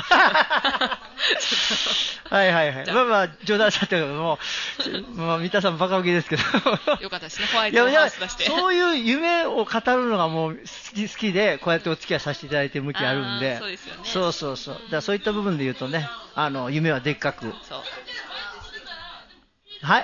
はいはいはい。まあまあ、冗談しちゃったけども、まあ、三田さんバカ受けですけど。 よかったですね、ホワイトハウス出して。 そういう夢を語るのがもう好き好きで、こうやってお付き合いさせていただいてる向きあるんで。 そうですよね。 そうそうそう。だからそういった部分で言うとね、あの、夢はでっかく。 そう。 はい。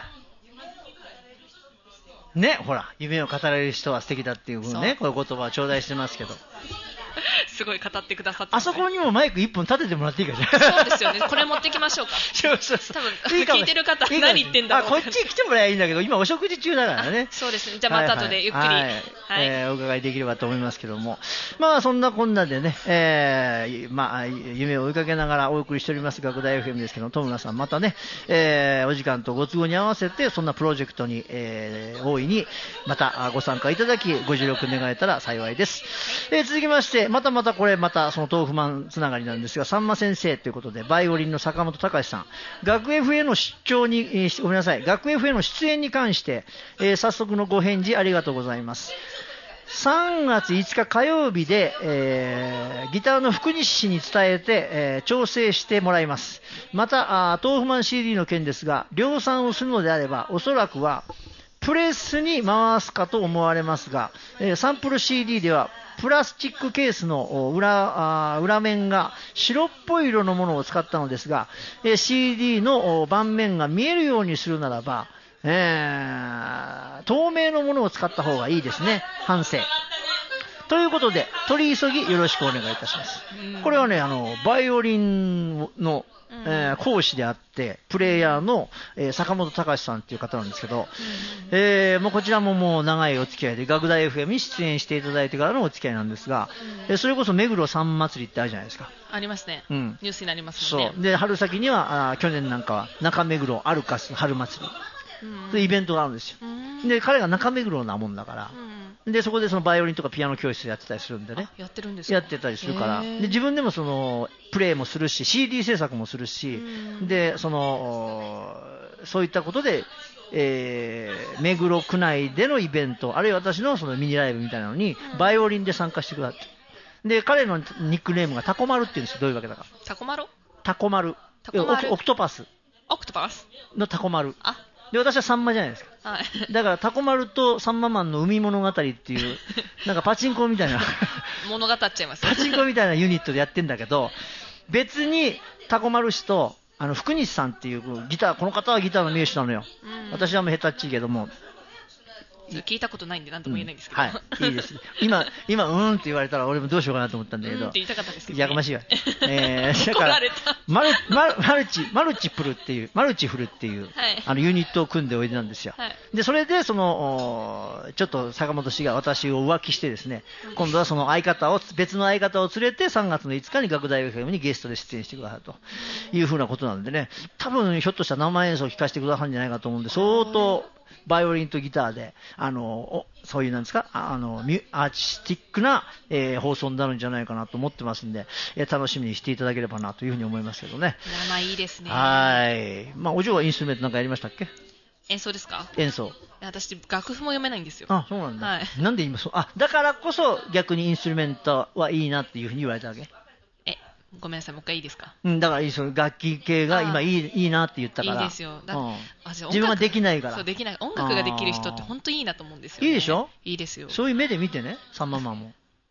ね、ほら、夢を語れる人は素敵だっていう風にね、こういう言葉を頂戴してますけど。 すごい語ってくださって、 ね、あそこにもマイク一本立ててもらっていいかじゃそうですよね。これ持ってきましょうか。 そうそうそう。 多分いい聞いてる方何言ってんだろう。 あ、こっち来てもらえばいいんだけど、今お食事中だからね。 そうですね。じゃあまた後でゆっくり、はいはいはい、 えー、お伺いできればと思いますけども、まあそんなこんなでね、えー、まあ夢を追いかけながらお送りしております学大 エフエム ですけど、友村さんまたね、えー、お時間とご都合に合わせてそんなプロジェクトに、えー、大いにまたご参加いただきご助力願えたら幸いです。えー、続きましてまたまたこれまたその豆腐マンつながりなんですが、さんま先生ということでバイオリンの坂本隆さん、学 F への出張に、えー、ごめんなさい、学 F への出演に関して、えー、早速のご返事ありがとうございます。さんがついつか火曜日で、えー、ギターの福西氏に伝えて、えー、調整してもらいます。また豆腐マン シーディー の件ですが、量産をするのであればおそらくはプレスに回すかと思われますが、えー、サンプル シーディー ではプラスチックケースの 裏, 裏面が白っぽい色のものを使ったのですが、えー、シーディー の盤面が見えるようにするならば、えー、透明のものを使った方がいいですね。反省ということで取り急ぎよろしくお願いいたします。これはね、あのバイオリンのえー、講師であってプレイヤーの、えー、坂本隆さんという方なんですけど、えー、もうこちらももう長いお付き合いで学大 エフエム に出演していただいてからのお付き合いなんですが、えー、それこそ目黒さん祭りってあるじゃないですか。 ありますね、 うん、 ニュースになりますもんね。 そうで春先にはあ去年なんかは中目黒アルカス春祭り、うん、でイベントがあるんですよ。で彼が中目黒なもんだから、うん、でそこでそのバイオリンとかピアノ教室やってたりするんでね。 やってるんですか。 やってたりするから、で自分でもそのプレイもするし シーディー 制作もするし、でそのそういったことで、えー、目黒区内でのイベントあるいは私のそのミニライブみたいなのにバイオリンで参加してくださって、で彼のニックネームがタコマルっていうんですよ。どういうわけだか。 タコマロタコマルタコマルオクトパスオクトパスのタコマル。 あで私はサンマじゃないですか、はい、だからタコマルとサンママンの海物語っていうなんかパチンコみたいな物語っちゃいますパチンコみたいなユニットでやってんだけど、別にタコマル氏とあの福西さんっていうギター、この方はギターの名手なのよ、うん、私はもう下手っちいけども聞いたことないんで何とも言えないんですけど、 うん、はいいいです今今うーんって言われたら俺もどうしようかなと思ったんだけど、うんって言いたかったですけど、ね、 やかましいわ、えー、だからマルマルマルチマルチプルっていうマルチフルっていう、はい、あのユニットを組んでおいでなんですよ、はい、でそれでそのちょっと坂本氏が私を浮気してですね、うん、今度はその相方を別の相方を連れてさんがつのいつかに学大 エフエム にゲストで出演してくださるというふうなことなんでね、多分ひょっとしたら生演奏を聴かせてくださるんじゃないかと思うんで、相当バイオリンとギターであのそういうなんですかあのアーティスティックな、えー、放送になるんじゃないかなと思ってますんで、えー、楽しみにしていただければなというふうに思いますけどね。 生いいですね。 はい、まあ、お嬢はインストゥルメントなんかやりましたっけ。 演奏ですか。 演奏。 私楽譜も読めないんですよ。 あ、そうなんだ、 はい、 なんで今そうあだからこそ逆にインストゥルメントはいいなっていうふうに言われたわけ。 えごめんなさい、もう一回いいですか。 うん、だからその楽器系が今いい、いいなって言ったから。 いいですよ。だ、うん、 自分はできないから。 そうできない。音楽ができる人って本当いいなと思うんですよ、ね。 いいでしょ。 いいですよ。 そういう目で見てね、サンママンも。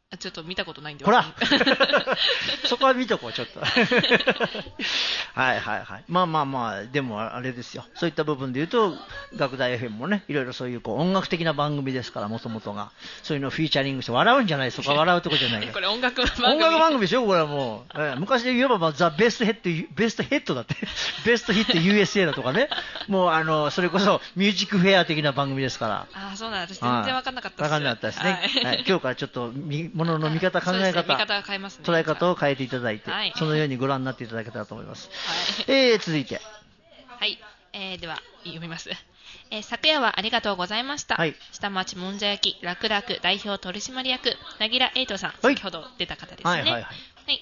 ちょっと見たことないんで。 ほらそこは見とこう、ちょっと。はいはいはい。まあまあまあ、でもあれですよ。そういった部分で言うと、学大 エフエム もね、いろいろそういうこう音楽的な番組ですから、もともとが。そういうのをフィーチャリングして、笑うんじゃない、そこは笑うとこじゃない。 これ音楽番組。 音楽番組でしょ、これはもう。えー、昔で言えば、まあ、ザ・ベストヘッド、ベストヘッドだって。ベストヒット ユーエスエー だとかね。もう、あの、それこそミュージックフェア的な番組ですから。 ああ、そうなんです。全然分かんなかったです。 分かんなかったですね。はいはい、今日からちょっと、ものの見方、考え方、 見方を変えますね、 捉え方を変えていただいて、 はい、 そのようにご覧になっていただけたらと思います。 はい、 えー、続いて。 はい、えー、では、読みます。えー、昨夜はありがとうございました。はい、下町もんじゃ焼き楽々代表取締役、なぎらえいとさん、はい、先ほど出た方ですね。はいはいはい、はい、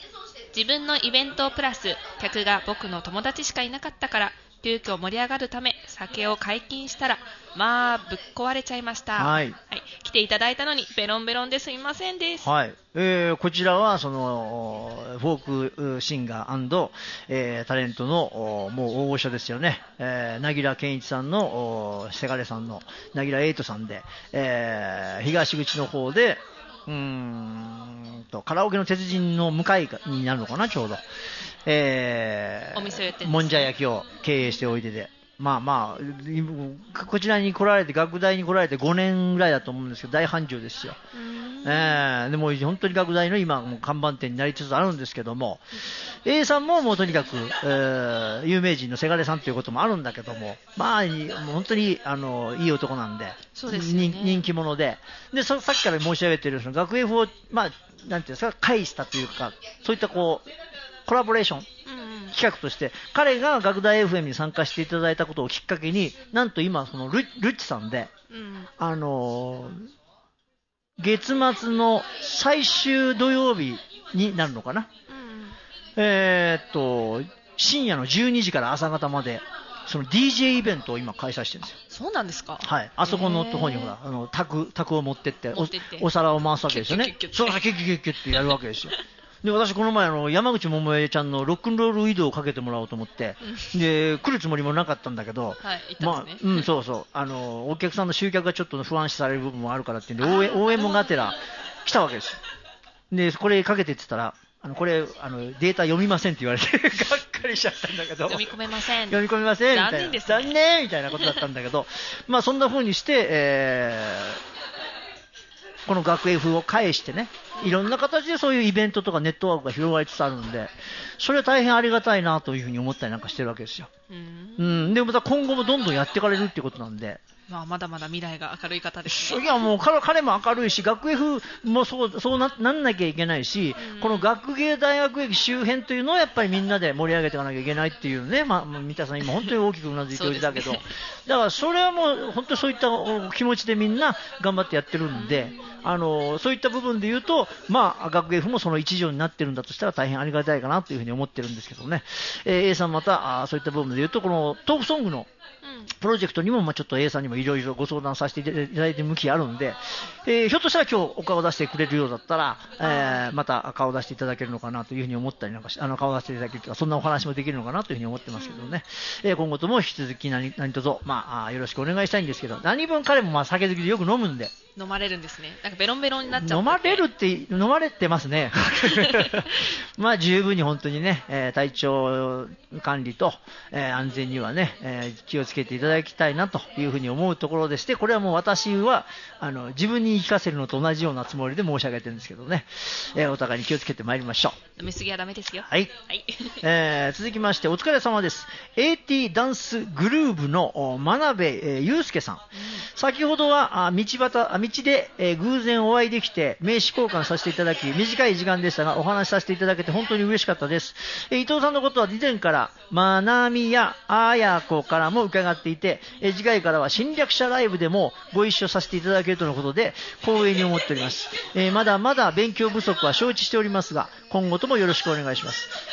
自分のイベントプラス、客が僕の友達しかいなかったから、急遽盛り上がるため酒を解禁したらまあぶっ壊れちゃいました。はい、はい、来ていただいたのにベロンベロンですみませんです。 はい、えー、こちらはそのフォークシンガー、えー、タレントのもう大御所ですよね、えー、なぎら健一さんのせがれさんのなぎらエイトさんで、えー、東口の方でうーんとカラオケの鉄人の向かいになるのかな、ちょうど。えー、 お店をやってるんですね。 もんじゃ焼きを経営しておいてで、まあまあこちらに来られて、学大に来られてごねんぐらいだと思うんですけど、大繁盛ですよ。えー、でも本当に学大の今もう看板店になりつつあるんですけども、うん、A さんももうとにかく、えー、有名人のせがれさんということもあるんだけども、まあもう本当にあのいい男なんで、 そうですよね、 人, 人気者で、でそさっきから申し上げているその学 F を、まあ、なんていうんですか、介したというか、そういったこうコラボレーション企画として、彼が学大 エフエム に参加していただいたことをきっかけに、なんと今その ル, ルッチさんで、うん、あのー、月末の最終土曜日になるのかな、うん、えー、っと深夜のじゅうにじから朝方までその ディージェー イベントを今開催してるんですよ。 そうなんですか。 はい、あそこのところにほらあの卓卓を持ってって お, お皿を回すわけですよね。そうそうキュッキュッキュッキュッってやるわけですよ。で私この前あの山口百恵ちゃんのロックンロール移動をかけてもらおうと思って、うん、で来るつもりもなかったんだけど、 はい、 まあうんそうそうあのお客さんの集客がちょっと不安視される部分もあるからっていうんで応援応援もがてら来たわけですよ。でこれかけてって言ったらあのこれあのデータ読みませんって言われてがっかりしちゃったんだけど、 読み込めません読み込めませんみたいな、 残念ですね、 残念みたいなことだったんだけどまあそんな風にして、えー、この学 F を返してね、いろんな形でそういうイベントとかネットワークが広がりつつあるんで、それは大変ありがたいなというふうに思ったりなんかしてるわけですよ。うん、うん、でもまた今後もどんどんやっていかれるっていうことなんで、 まあ、まだまだ未来が明るい方ですね。 いやもう 彼, 彼も明るいし、学 F もそう、そう な, なんなきゃいけないし、うん、この学芸大学駅周辺というのをやっぱりみんなで盛り上げていかなきゃいけないっていうね、まあ、三田さん今本当に大きくうなずいておいてだけど、ね、だからそれはもう本当にそういった気持ちでみんな頑張ってやってるんで、うん、あのそういった部分で言うと、まあ、学 F もその一助になってるんだとしたら大変ありがたいかなというふうに思ってるんですけどね、えー、A さんまたあそういった部分で言うとこのトークソングのプロジェクトにも、まあ、ちょっと A さんにもいろいろご相談させていただいて向きあるんで、えー、ひょっとしたら今日お顔を出してくれるようだったら、えー、また顔を出していただけるのかなというふうに思ったりなんかし、あの顔を出していただけるとか、そんなお話もできるのかなというふうに思ってますけどね、えー、今後とも引き続き何何卒、まあ、よろしくお願いしたいんですけど、何分彼もまあ酒好きでよく飲むんで。 飲まれるんですね。なんかベロンベロンになっちゃう。 飲まれるって飲まれてますね。まあ十分に本当にね、えー、体調管理と、えー、安全にはね、えー、気をつけていただきたいなというふうに思うところでして、これはもう私はあの自分に言い聞かせるのと同じようなつもりで申し上げてるんですけどね、えー、お互いに気をつけてまいりましょう。飲みすぎはダメですよ。 はい。はい、えー、続きましてお疲れ様です。エーティー ダンスグルーブの真鍋祐介さん。うん、先ほどはあ道端あ道で、えー、偶然お会いできて名刺交換させていただき、短い時間でしたがお話しさせていただけて本当に嬉しかったです。えー、伊藤さんのことは以前からまなみやあやこからも伺っていて、えー、次回からは侵略者ライブでもご一緒させていただけるとのことで光栄に思っております。えー、まだまだ勉強不足は承知しておりますが今後ともよろしくお願いします。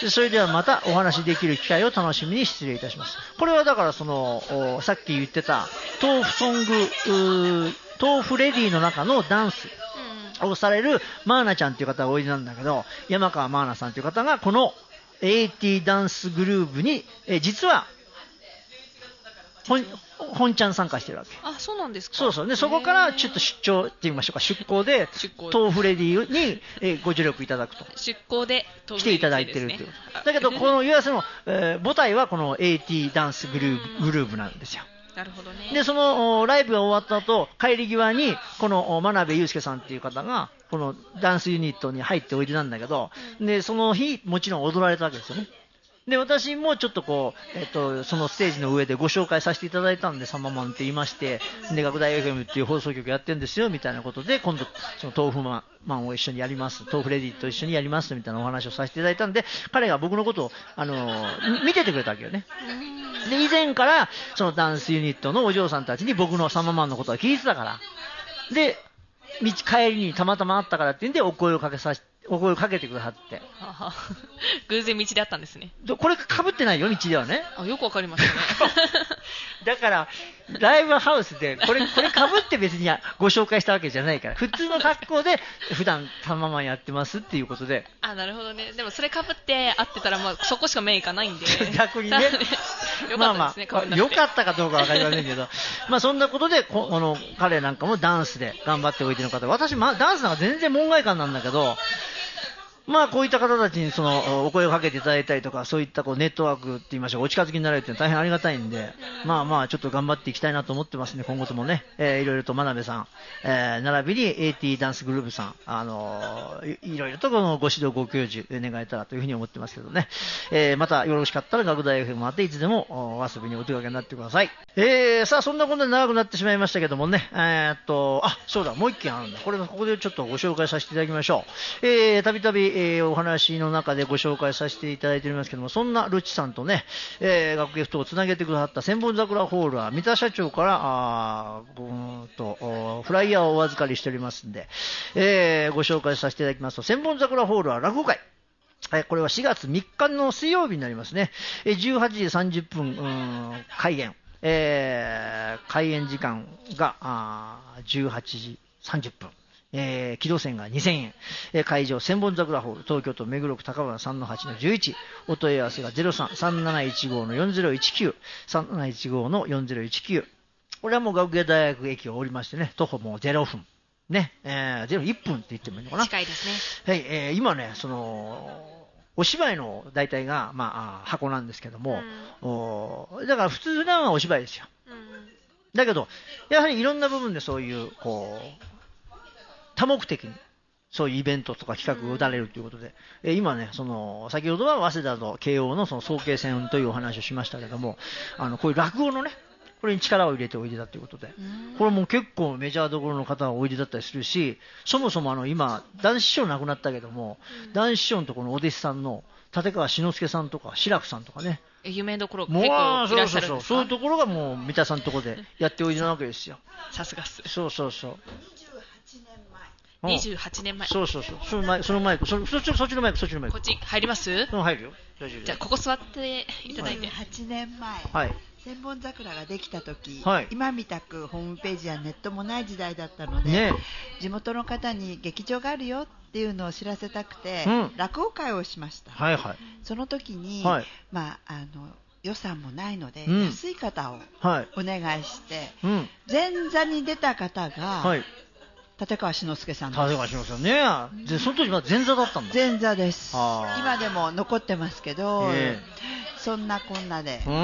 それではまたお話しできる機会を楽しみに失礼いたします。これはだからそのさっき言ってた豆腐ソング豆腐レディの中のダンスをされるマーナちゃんという方がおいでなんだけど、山川マーナさんという方がこのエーティーダンスグルーブに、え実は本本ちゃん参加してるわけ。 あ、そうなんですか。 そうそうでそこからちょっと出張って言いましょうか、出向で豆腐レディに、えー、ご助力いただくと、 出向で来ていただいてるっていう。だけどこのいわゆるその、えー、母体はこの エーティー ダンスグループ、グループなんですよ。 なるほどね。 でそのライブが終わった後、帰り際にこの真鍋祐介さんっていう方がこのダンスユニットに入っておいでなんだけど、でその日もちろん踊られたわけですよね。で私もちょっとこう、えっと、そのステージの上でご紹介させていただいたんで、サママンって言いまして、で学大 エフエム っていう放送局やってるんですよみたいなことで、今度その豆腐マンを一緒にやります、豆腐レディと一緒にやりますみたいなお話をさせていただいたんで、彼が僕のことを、あの見ててくれたわけよね。で以前からそのダンスユニットのお嬢さんたちに僕のサママンのことは聞いてたから、で道帰りにたまたま会ったからっていうんでお声をかけさせてお声をかけてくださって、 はは偶然道であったんですね。 これかぶってないよ、道ではね。 あ、よくわかりましたね。 だからライブハウスでこれこれかぶって別にご紹介したわけじゃないから、普通の格好で普段たままやってますっていうことで。 あ、なるほどね。でもそれかぶって会ってたら、まあ、そこしか目いかないんで逆にねよかったですね、 まあまあ、よかったかどうかわかりませんけどまあそんなことでここの彼なんかもダンスで頑張っておいての方、私、まあ、ダンスなんか全然門外漢なんだけど、まあこういった方たちにそのお声をかけていただいたりとか、そういったこうネットワークって言いましょう、お近づきになれるっていうのは大変ありがたいんで、まあまあちょっと頑張っていきたいなと思ってますね、今後ともね、えー、いろいろと真鍋さん、えー、並びに エーティー ダンスグループさん、あのー、い, いろいろとこのご指導ご教授願えたらというふうに思ってますけどね、えー、またよろしかったら学大 エフエム までいつでもお遊びにお出かけになってください。えー、さあそんなことで長くなってしまいましたけどもね、えー、っとあそうだもう一件あるんだ、これここでちょっとご紹介させていただきましょう。えー、たびたび、えー、お話の中でご紹介させていただいておりますけども、そんなルチさんとね、えー、学芸とをつなげてくださった千本桜ホールは三田社長からあーごとフライヤーをお預かりしておりますんで、えー、ご紹介させていただきますと、千本桜ホールは落語会、これはしがつみっかの水曜日になりますね。じゅうはちじさんじゅっぷん、うん、開演、えー、開演時間があじゅうはちじさんじゅっぷん、えー、軌道線がにせんえん、えー、会場千本桜ホール、東京都目黒区高輪 さんのはちのじゅういち、お問い合わせが ゼロさん さんなないちご のよんゼロいちきゅう さんなないちご のよんゼロいちきゅう、これはもう学芸大学駅を降りましてね、徒歩もうゼロふんね、えー、ゼロいっぷんって言ってもいいのかな。 近いですね。はい、えー、今ね、そのお芝居の大体が、まあ、箱なんですけども、うん、おだから普通普段はお芝居ですよ、うん、だけどやはりいろんな部分でそういうこう多目的にそういうイベントとか企画を打たれるということで、うん、え今ねその先ほどは早稲田と慶応のその早慶戦というお話をしましたけども、あのこういう落語のねこれに力を入れておいでだということで、これも結構メジャーどころの方がおいでだったりするし、そもそもあの今男子師匠亡くなったけども、男子師匠のところのお弟子さんの立川志の輔さんとか志らくさんとかね、 有名どころ結構いらっしゃるんですか。そうそうそう、 そういうところがもう三田さんのところでやっておいでなわけですよ。 さすがっす。 そうそうそう。 にじゅうはちねんまえ。 そうそうそう。そのマイク、そのマイク、そっち、そっちのマイク、そっちのマイク。 こっち入ります？ うん、入るよ。大丈夫。 じゃあここ座っていただいて。 にじゅうはちねんまえ。 はい。 千本桜ができた時、 はい、 今みたくホームページやネットもない時代だったので、 ね、 地元の方に劇場があるよっていうのを知らせたくて、 うん、 落語会をしました。 はいはい、 その時に、 はい、 まあ、あの予算もないので、 うん、 安い方をお願いして、 うん、 前座に出た方が、 はい、 立川志の輔さんです。 立川志の輔さんね、でその時は前座だったんだ。 前座です。今でも残ってますけど、えーそんなこんなで、 うん、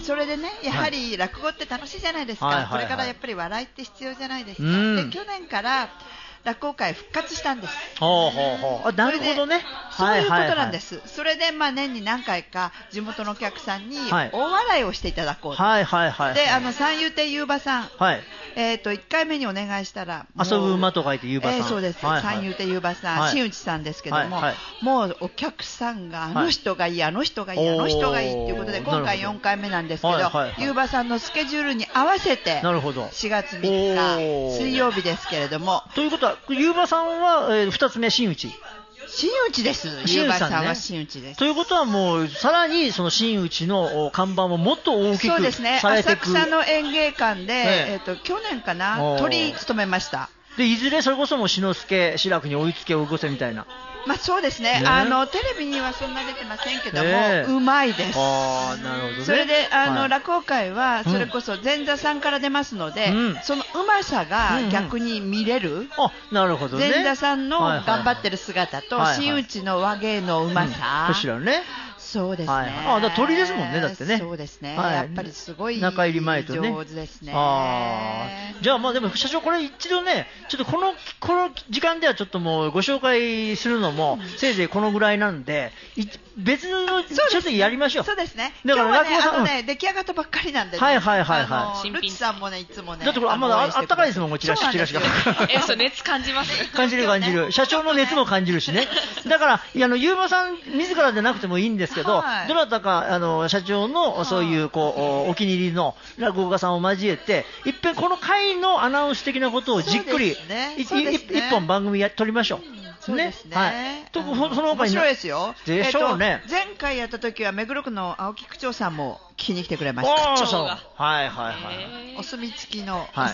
それでねやはり落語って楽しいじゃないですか、はいはいはい、これからやっぱり笑いって必要じゃないですか、うん、で去年から落語会復活したんです。 ほうほうほう、あ、なるほどね、 そういうことなんです、はいはいはい、それでまあ年に何回か地元のお客さんに大笑いをしていただこうと、 はいはいはいはい、 であの三遊亭遊馬さん、 はい、 えー、といっかいめにお願いしたら遊ぶ馬と書いて遊馬さん、えー、そうです、はいはい、三遊亭遊馬さん、はい、新内さんですけども、はいはい、もうお客さんがあの人がいい、はい、あの人がいい、あの人がいいということで今回よんかいめなんですけど、はいはいはい、遊馬さんのスケジュールに合わせてしがつみっか水曜日ですけれども、 ということは遊馬さんは、えー、ふたつめ真打ち真打ちです。遊馬さんは真打ちです。 ということはもうさらにその真打ちの看板をもっと大きくされていく。 そうですね。浅草の演芸館で、ね、えーと、去年かな鳥務めました。 でいずれそれこそもう志の輔志らくに追いつけ追い越せみたいな。 まあ、そうですね、 ねあのテレビにはそんな出てませんけども、 えーうまいです。 あなるほどね。 それであの、 はい、 落語会はそれこそ前座さんから出ますので、 うん、 そのうまさが逆に見れる、 うんうん、あなるほどね、 前座さんの頑張ってる姿と、 はいはい、 真打ちの和芸のうまさ、 うん、こちらね、 そうですね、 はい、あだから鳥ですもんね、だってね、 そうですね、 はい、 やっぱりすごい中入り前とね、 上手ですね。 あじゃあまあでも社長、これ一度ね、ちょっとこのこの時間ではちょっともうご紹介するのも、うん、せいぜいこのぐらいなんで、別のちょっとやりましょう。 そうですね。 だから今日はね、あのね、出来上がったばっかりなんでね。 はいはいはいはい。 ルチさんもね、いつもね。 だってこれ、あ、まだあったかいですもん、チラシ、チラシが。 え、そう、熱感じます。 感じる感じる。社長の熱も感じるしね。だから、いや、あの、ゆうまさん自らでなくてもいいんですけど、はい、どなたか、あの、社長の、そういう、こう、お気に入りの落語家さんを交えて、いっぺんこの回のアナウンス的なことをじっくり、ね、一本番組や撮りましょう。 そうですね。 はい。と、その他に。 面白いですよ。 でしょうね。 えー、前回やった時は目黒区の青木区長さんも聞きに来てくれました。 区長が。はいはいはい。 お墨付きの。 はい。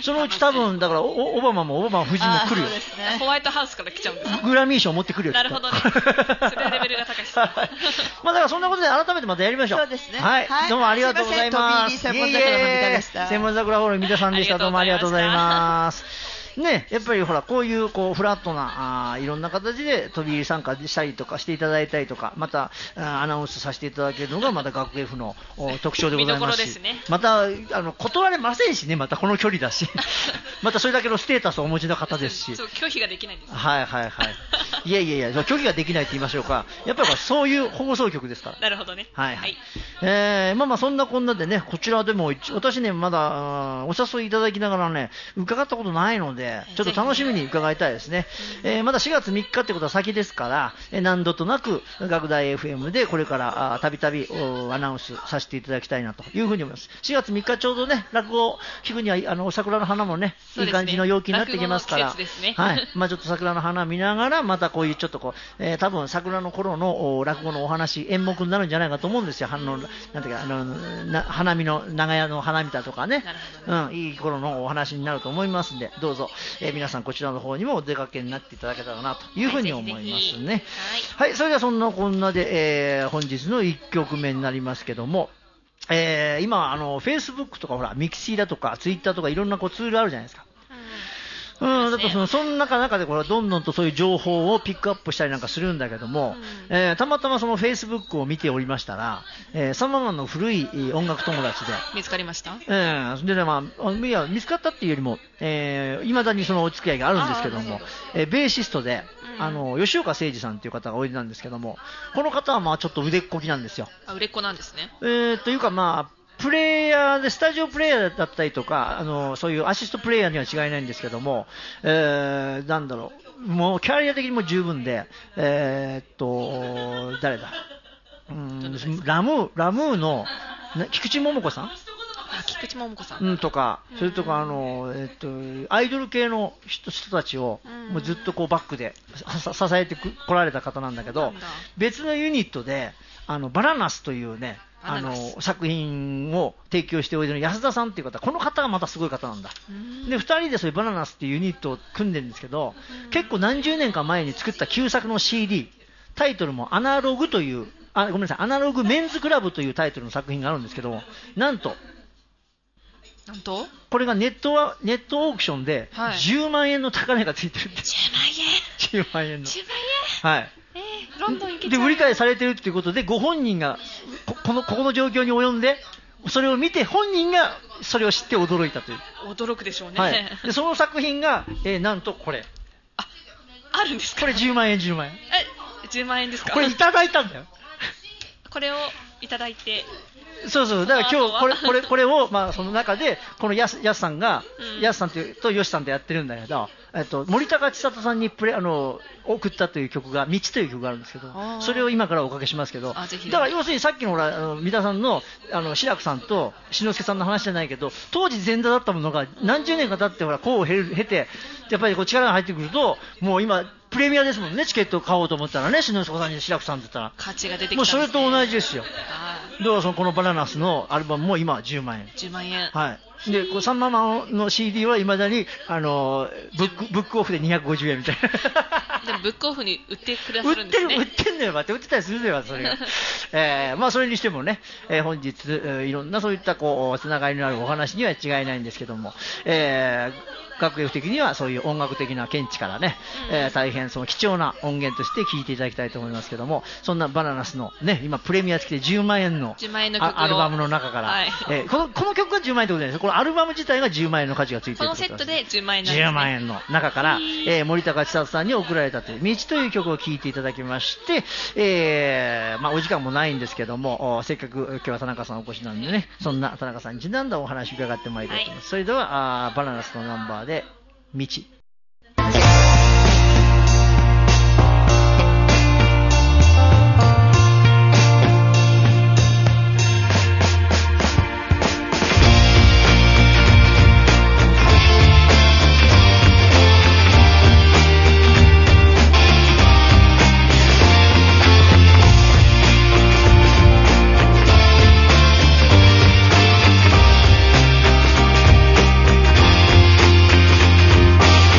そのうち多分だからオオバマもオバマ夫人も来るよ。 そうですね。 ホワイトハウスから来ちゃうんです。 グラミー賞持ってくるよ。 なるほどね。それはレベルが高いです。まあだからそんなことで改めてまたやりましょう。 そうですね。 はい。どうもありがとうございます。 専門桜の三田でした。 専門桜ホール三田さんでした。どうもありがとうございます。ね、やっぱりほらこういうこうフラットなあいろんな形で飛び入り参加したりとかしていただいたりとか、またアナウンスさせていただけるのがまた学 F の特徴でございますし、ね、またあの断れませんしね、またこの距離だしまたそれだけのステータスをお持ちの方ですし、 そう拒否ができないんです。 はいはいはいいやいやいや拒否ができないって言いましょうか、やっぱりそういう放送局ですから。 なるほどね。 はい、はい、えー、まあまあそんなこんなでね、こちらでも私ねまだお誘いいただきながらね伺ったことないのでちょっと楽しみに伺いたいですね。えー、まだしがつみっかってことは先ですから、えー、何度となく学大 エフエム でこれからたびたびアナウンスさせていただきたいなというふうに思います。しがつみっかちょうどね落語を聞くにはあの桜の花もねいい感じの陽気になってきますから、 ね、 はい、まあちょっと桜の花見ながらまたこういうちょっとこう、えー、多分桜の頃の落語のお話演目になるんじゃないかと思うんですよ。あのなんていうかあのな花見の長屋の花見だとかね、うん、いい頃のお話になると思いますんで、どうぞ、えー、皆さんこちらの方にもお出かけになっていただけたらなというふうに思いますね。はい、はい、それではそんなこんなで、えー、本日のいっきょくめになりますけども、えー、今あの Facebook とかほらミキシーだとか Twitter とかいろんなこうツールあるじゃないですか。うん、だとそのその中中でこれどんどんとそういう情報をピックアップしたりなんかするんだけども、うん、えー、たまたまその Facebook を見ておりましたら、えー、サンママンの古い音楽友達で見つかりました。 えー、でね、まあいや見つかったっていうよりも、えー、未だにそのお付き合いがあるんですけども、えー、ベーシストで、うん、あの吉岡誠二さんという方がおいでなんですけども、この方はまあちょっと腕っこきなんですよ。 あ、売れっ子なんですね。 えー、というかまあプレイヤーでスタジオプレイヤーだったりとか、あのそういうアシストプレイヤーには違いないんですけども、えー、なんだろう、もうキャリア的にも十分で、えー、っと誰だ、うーんラムーラムーの菊池桃子さん。 菊池桃子さん、 うん、とか、それとかあの、えっと、アイドル系の 人, 人たちをもうずっとこうバックで支えてこられた方なんだけど、別のユニットであのバナナスというねあの作品を提供しておいでの安田さんっていう方、この方がまたすごい方なんだ。でふたりでそういうバナナスっていうユニットを組んでるんですけど、結構何十年か前に作った旧作の シーディー、 タイトルもアナログというあごめんなさいアナログメンズクラブというタイトルの作品があるんですけど、なんとなんとこれがネットはネットオークションでじゅうまんえんの高値がついてるって、はい、 じゅうまんえんじゅうまんえんのじゅうまんえん、 はい、 えー、ロンドン行けちゃうで売り買いされてるっていうことで、ご本人が こ, こ, のここの状況に及んでそれを見て本人がそれを知って驚いたという。 驚くでしょうね、 はい、でその作品が、えー、なんとこれあ, あるんですか。 これじゅうまんえんじゅうまんえん、えじゅうまんえんですか。 これいただいたんだよこれをいただいて、 そうそう、だから今日これこれこれをまあその中でこのやすやすさんが、うん、やすさんととよしさんとやってるんだけど、えっと森高千里さんにプレあの送ったという曲が道という曲があるんですけど、それを今からおかけしますけど、だから要するにさっきのほらあの三田さんのあの志らくさんと志の輔さんの話じゃないけど、当時前座だったものが何十年か経ってほらこうを経てやっぱりこう力が入ってくると、もう今プレミアですもんね、チケット買おうと思ったらね、篠塚さんに志らくさんって言ったら価値が出てきたんですね。 もうそれと同じですよ。だからそのこのバナナスのアルバムも今じゅうまんえん。 じゅうまんえん。 はい。で、こうさんまんの シーディー はいまだに、あのブック、ブックオフでにひゃくごじゅうえんみたいな。 でもブックオフに売ってくださるんですね。 売ってる、売ってんのよ、待って、売ってたりするのよ、それが。えー、まあそれにしてもね、えー、本日、えー、いろんなそういったこう、つながりのあるお話には違いないんですけども、えー、学力的にはそういう音楽的な見地からね、うん、えー、大変その貴重な音源として聴いていただきたいと思いますけども、そんなバナナスのね、今プレミア付きでじゅうまんえんのアルバムの中から、はい、えー、このこの曲がじゅうまんえんってことですよ。このアルバム自体がじゅうまんえんの価値がついてるってことです。 このセットでじゅうまんえんなんですね。 じゅうまんえんの中から、えー、森高千里さんに送られたという道という曲を聴いていただきまして、えー、まあお時間もないんですけども、せっかく今日は田中さんお越しなんでね、そんな田中さんにちなんだお話伺ってまいりたいと思います。はい、それではあバナナスのナンバーで道。 「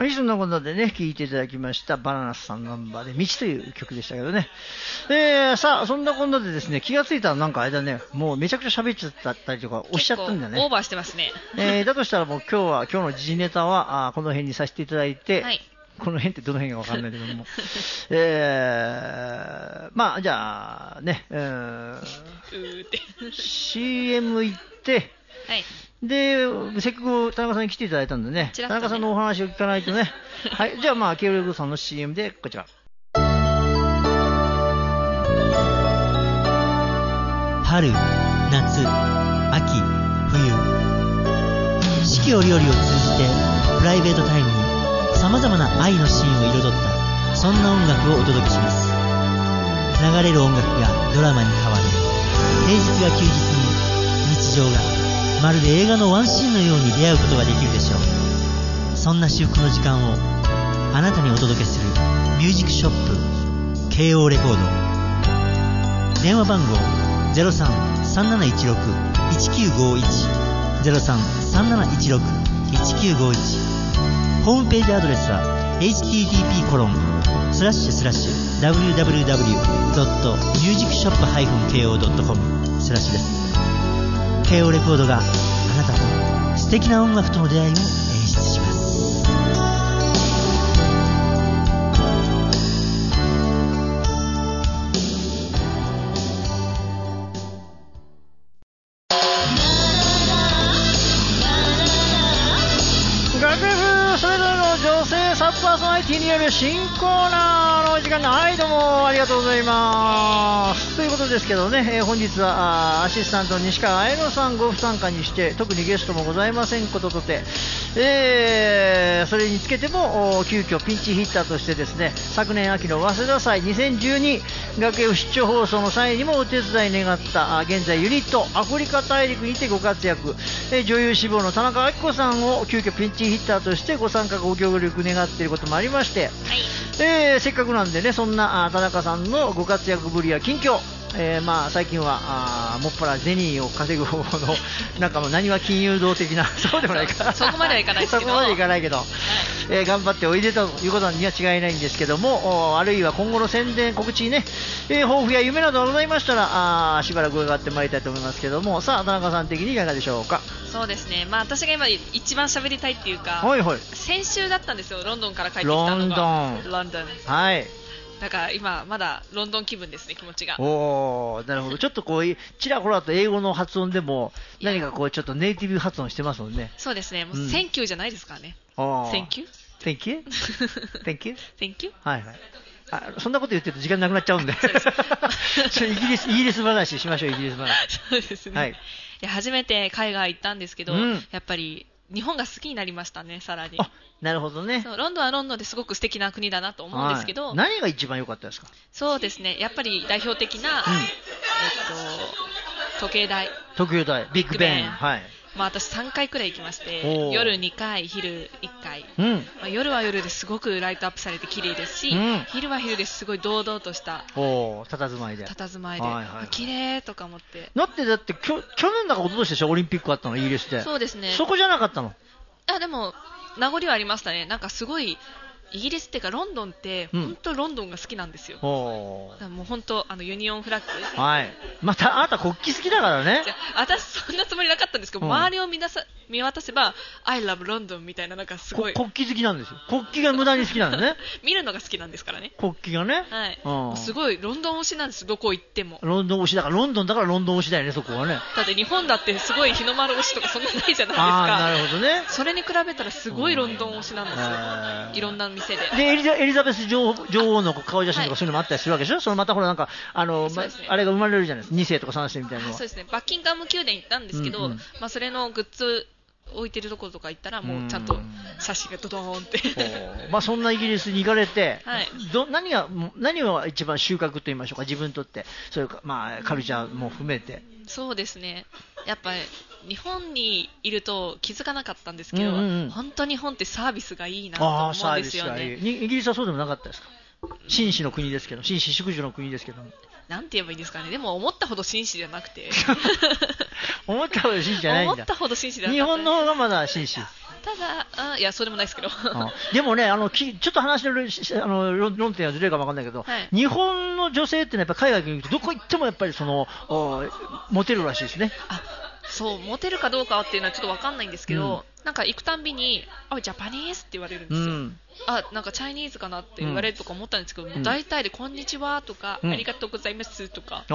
はい、そんなことでね、聴いていただきましたバナナスさんナンバーで道という曲でしたけどね。えー、さあ、そんなこんなでですね、気がついたらなんかあれだね、もうめちゃくちゃ喋っちゃったりとか、押しちゃったんだね。 オーバーしてますね。 えー、だとしたらもう今日は、今日の時事ネタは、あこの辺にさせていただいて、はい、この辺ってどの辺かわかんないけども、えー、まあ、じゃあ、ね、えー、シーエム 行って、はい、で、せっかく田中さんに来ていただいたんでね、田中さんのお話を聞かないとね。はい、じゃあまあ、ケールグさんの シーエム でこちら。 春、夏、秋、冬。四季折々を通じて、プライベートタイムに様々な愛のシーンを彩った、そんな音楽をお届けします。流れる音楽がドラマに変わる。平日が休日に、日常がまるで映画のワンシーンのように出会うことができるでしょう。そんな至福の時間をあなたにお届けするミュージックショップ ケーオー レコード。電話番号 ゼロさん さんなないちろく いちきゅうごいち ゼロさん さんなないちろく いちきゅうごいち。ホームページアドレスは エイチティーティーピー コロンスラッシュスラッシュ ダブリューダブリューダブリュー ドット ミュージックショップ ケーオー ドット コム スラッシュです。ケーオー レコードがあなたと素敵な音楽との出会いを演出します。 それぞれの女性サブパーソナリティによる新コーナーのお時間の、はい、どうもありがとうございますということですけどね、えー、本日はアシスタント西川愛乃さんご不参加にして特にゲストもございませんこととて、えー、それにつけても急遽ピンチヒッターとしてですね、昨年秋の早稲田祭にせんじゅうに学園出張放送の際にもお手伝い願った現在ユニットアフリカ大陸にてご活躍、えー、女優志望の田中明子さんを急遽ピンチヒッターとしてご参加ご協力願っていることもありまして、はい、えー、せっかくなんでね、そんな田中さんのご活躍ぶりや近況、えー、まあ最近はあもっぱら銭を稼ぐ方法のなんかもう何は金融道的なそうでもないかそこまではいかないですけどそこまではいかないけど、はい、えー、頑張っておいでということには違いないんですけども、あるいは今後の宣伝告知ね、えー、抱負や夢などございましたらあしばらく伺ってまいりたいと思いますけども、さあ田中さん的にいかがでしょうか。 そうですね、まあ、私が今一番喋りたいっていうか、 はいはい、 先週だったんですよ、ロンドンから帰ってきたのが。 ロンドンロンドン、 はい、 だから今まだロンドン気分ですね、気持ちが。 おー、なるほど。ちょっとこうちらほらと英語の発音でも何かこうちょっとネイティブ発音してますもんね。 そうですね、もうセンキューじゃないですからね。センキューセンキューセンキューセンキュー、 はいはい、あ、そんなこと言ってると時間なくなっちゃうんでイギリスイギリス話しましょう。イギリス話。 そうですね、はい、いや初めて海外行ったんですけど、うん、やっぱり日本が好きになりましたね、さらに。あ、 なるほどね。 そうロンドンはロンドンですごく素敵な国だなと思うんですけど、 はい、何が一番良かったですか。 そうですね、やっぱり代表的な、うん、えっと、時計台時計台ビッグベン、はい、 まあ、私さんかいくらい行きまして、夜にかい、昼いっかい、うん、まあ、夜は夜ですごくライトアップされて綺麗ですし、うん、昼は昼ですごい堂々とした佇まいで佇まいで、はいはいはい、綺麗とか思って。 だってだってきょ去年だか一昨年でしょ、オリンピックあったのイギリスで。 そうですね、 そこじゃなかったの。 あ、でも名残はありましたね。なんかすごいイギリスっていうかロンドンって本当ロンドンが好きなんですよ、うん、だからもう本当あのユニオンフラッグ、 はい、またあなた国旗好きだからね。 私そんなつもりなかったんですけど、うん、周りを見なさ見渡せば I love London みたいな、なんかすごい国旗好きなんですよ。国旗が無駄に好きなんだね見るのが好きなんですからね、 国旗がね、 はい、うん、すごいロンドン推しなんです、どこ行っても。 ロンドン推しだから、ロンドンだからロンドン推しだよね、そこはね。 だって日本だってすごい日の丸推しとかそんなないじゃないですか。 あ、なるほどね。 それに比べたらすごいロンドン推しなんですよ、うん、いろんな店で。 でエリザエリザベス 女, 女王の顔写真とかそういうのもあったりするわけでしょ、はい、そのまたほらなんかあの、ね、ま、あれが生まれるじゃないですか、に世とかさん世みたいなのは。 そうですね、バッキンガム宮殿行ったんですけど、うんうん、まあ、それのグッズ置いてるところとか行ったらもうちゃんと写真がドドーンってまあそんなイギリスに行かれて、 はい、 ど何が何が一番収穫と言いましょうか、自分にとって。それか、まあ、カルチャーも含めて。 そうですね、やっぱり日本にいると気づかなかったんですけど、うんうんうん、本当日本ってサービスがいいなと思うんですよね。 イギリスはそうでもなかったですか。紳士の国ですけど、紳士淑女の国ですけども、 なんて言えばいいんですかね。でも思ったほど紳士じゃなくて思ったほど紳士じゃないんだ。 思ったほど紳士じゃなかった。日本の方がまだ紳士。 ただあいやそうでもないですけどでもねあのきちょっと話のあの論論点はずれるかもわかんないけど、はい、日本の女性って、ね、やっぱ海外に行くとどこ行ってもやっぱりそのモテるらしいですね。 あそうモテるかどうかっていうのはちょっとわかんないんですけど、うん、なんか行くたんびにあジャパニーズって言われるんですよ、うん、あなんかチャイニーズかなって言われるとか思ったんですけど、うん、大体でこんにちはとか、うん、ありがとうございますとか、うん、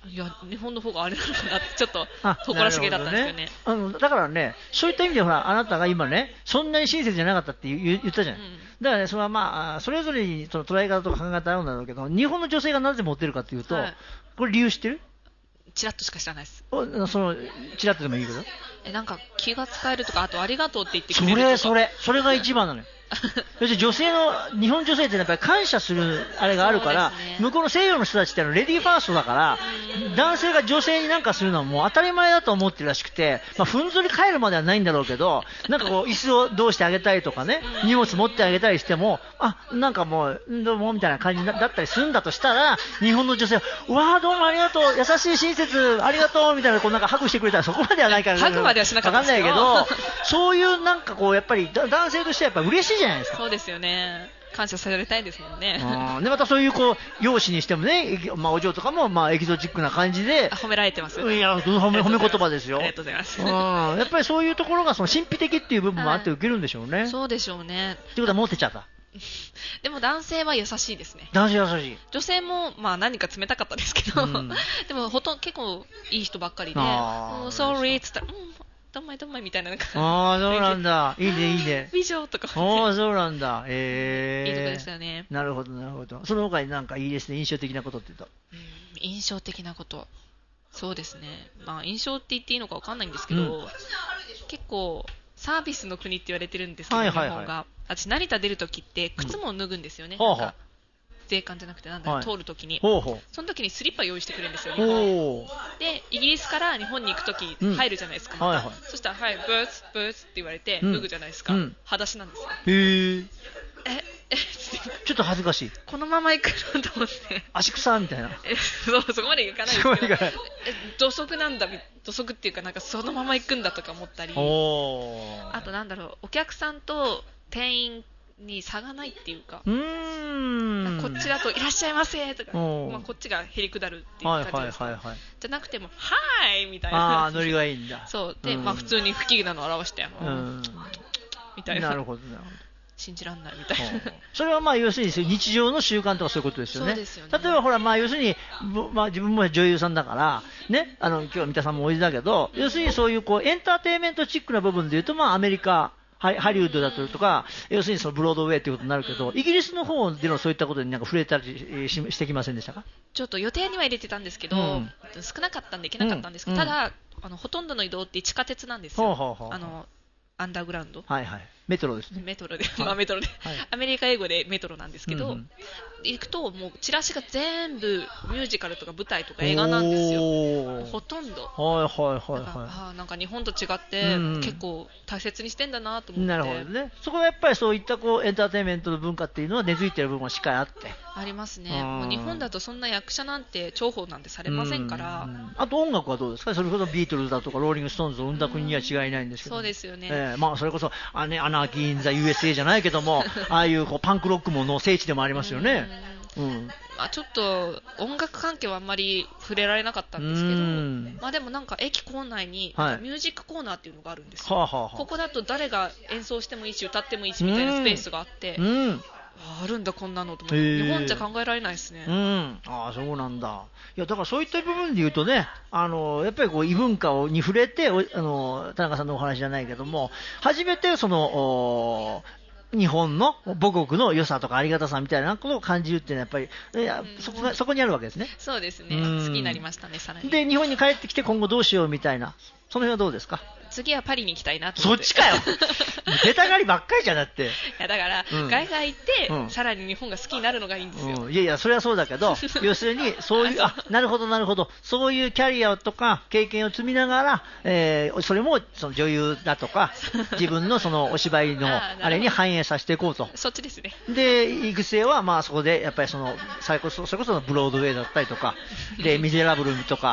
いや日本の方があれなのかなってちょっと誇らしげだったんですよね。 あのだからねそういった意味でほらあなたが今ねそんなに親切じゃなかったって言ったじゃない、うん、だからねそれはまあそれぞれにその捉え方とか考え方あるんだろうけど日本の女性がなぜモテるかっていうと、はい、これ理由知ってる？ チラッとしか知らないです。 そのチラッとでもいいけどえなんか気が使えるとかあとありがとうって言ってくれるとかそれそれそれが一番なのよそして女性の日本女性ってやっぱり感謝するあれがあるから、ね、向こうの西洋の人たちってレディーファーストだから男性が女性になんかするのはもう当たり前だと思ってるらしくて、まあ、ふんぞり返るまではないんだろうけどなんかこう椅子をどうしてあげたりとかね荷物持ってあげたりしてもあなんかもうどうもみたいな感じだったりするんだとしたら日本の女性はうわーどうもありがとう優しい親切ありがとうみたいなこうなんかハグしてくれたらそこまではないからハグまではしなかったです分かんないけどそういうなんかこうやっぱり男性としてはやっぱ嬉しいじゃないですか。 そうですよね感謝されたいですもんね。 でまたそういうこう容姿にしてもね、まあ、お嬢とかもまあエキゾチックな感じで褒められてます。 いや褒め、褒め言葉ですよ。 ありがとうございます。 やっぱりそういうところがその神秘的っていう部分もあって受けるんでしょうね、はい、 そうでしょうね。 ということはモテちゃったでも男性は優しいですね。 男性優しい。 女性もまあ何か冷たかったですけど、うん、でもほとんど結構いい人ばっかりで、もう sorry って言ったら、うんどんまいどんまいみたいななんかああそうなんだいいねいいね美女とかああそうなんだええー、 いいとこでしたよね。 なるほどなるほど。その他になんかいいですね印象的なことって言うと、 うん、印象的なことそうですねまあ印象って言っていいのかわかんないんですけど、うん、結構サービスの国って言われてるんですけど、はいはいはい、日本が私成田出るときって靴も脱ぐんですよね、うん、なんか税関じゃなくてなんだ、はい、通るときにほうほうその時にスリッパ用意してくれるんですよ日本でイギリスから日本に行くとき入るじゃないですか、うんまたはいはい、そしたらはいブーツブーツって言われて、うん、脱ぐじゃないですか、うん、裸足なんですよ。 へーええちょっと恥ずかしいこのまま行くのと思って足草みたいなえ そ, そこまで行かないですけどえ土足なんだ土足っていうかなんかそのまま行くんだとか思ったりあとなんだろうお客さんと店員に差がないっていうかうーんこっちだといらっしゃいませとか、まあ、こっちがへりくだるっていう感じですか、はいはいはいはい、じゃなくてもはいみたいなあノリがいいんだそうで、まあ、普通に不機嫌なのを表してうんみたいななるほどなるほど信じらんないみたいなそれはまあ要するに日常の習慣とかそういうことですよね。そうですよね。例えばほらまあ要するに、まあ、自分も女優さんだからねあの今日は三田さんもおいでだけど要するにそういうこうエンターテインメントチックな部分でいうとまあアメリカハリウッドだったりとか要するにそのブロードウェイということになるけどイギリスの方でのそういったことになんか触れたり し, してきませんでしたか？ ちょっと予定には入れてたんですけど、うん、少なかったんで行けなかったんですけど、うん、ただあのほとんどの移動って地下鉄なんですよ、うん、あのアンダーグラウンド、 はいはい、メトロですね。 メトロで、まあメトロで、はい、アメリカ英語でメトロなんですけど、うん、行くともうチラシが全部ミュージカルとか舞台とか映画なんですよ。ほとんど。 はいはいはいはい。 なんか、あ、なんか日本と違って、うん、結構大切にしてんだなと思って。 なるほどね。そこはやっぱりそういったこうエンターテインメントの文化っていうのは根付いてる部分はしっかりあって。 ありますね。もう日本だとそんな役者なんて重宝なんてされませんから。 あと音楽はどうですか？それこそビートルズだとかローリングストーンズを生んだ国には違いないんですけど。 そうですよね。 えー、まあそれこそあねアナーキー・イン・ザ・ユーエスエー じゃないけどもああいうこうパンクロックもの聖地でもありますよね。うん、 まあ、ちょっと音楽関係はあんまり触れられなかったんですけど、まあ、でもなんか駅構内になんかミュージックコーナーっていうのがあるんですよ、はい、ここだと誰が演奏してもいいし歌ってもいいしみたいなスペースがあって、うん、あるんだこんなのと思って日本じゃ考えられないですね、 うん、ああそうなんだ。いやだからそういった部分で言うとねあのやっぱりこう異文化に触れてあの田中さんのお話じゃないけども初めてその日本の母国の良さとかありがたさみたいなことを感じるっていうのはやっぱりいや、うん、そこがそこにあるわけですね。 そうですね、好きになりましたね。さらにで日本に帰ってきて今後どうしようみたいなその辺はどうですか？ 次はパリに行きたいなと思って。 そっちかよ出たがりばっかりじゃんだっていやだから、うん、海外行って、うん、さらに日本が好きになるのがいいんですよ、 うん、いやいやそれはそうだけど要するにそういうあなるほどなるほどそういうキャリアとか経験を積みながら、えー、それもその女優だとか自分のそのお芝居のあれに反映させていこうとそっちですね。 で育成はまあそこでやっぱりそのそれこそそれこそのブロードウェイだったりとかでミゼラブルとか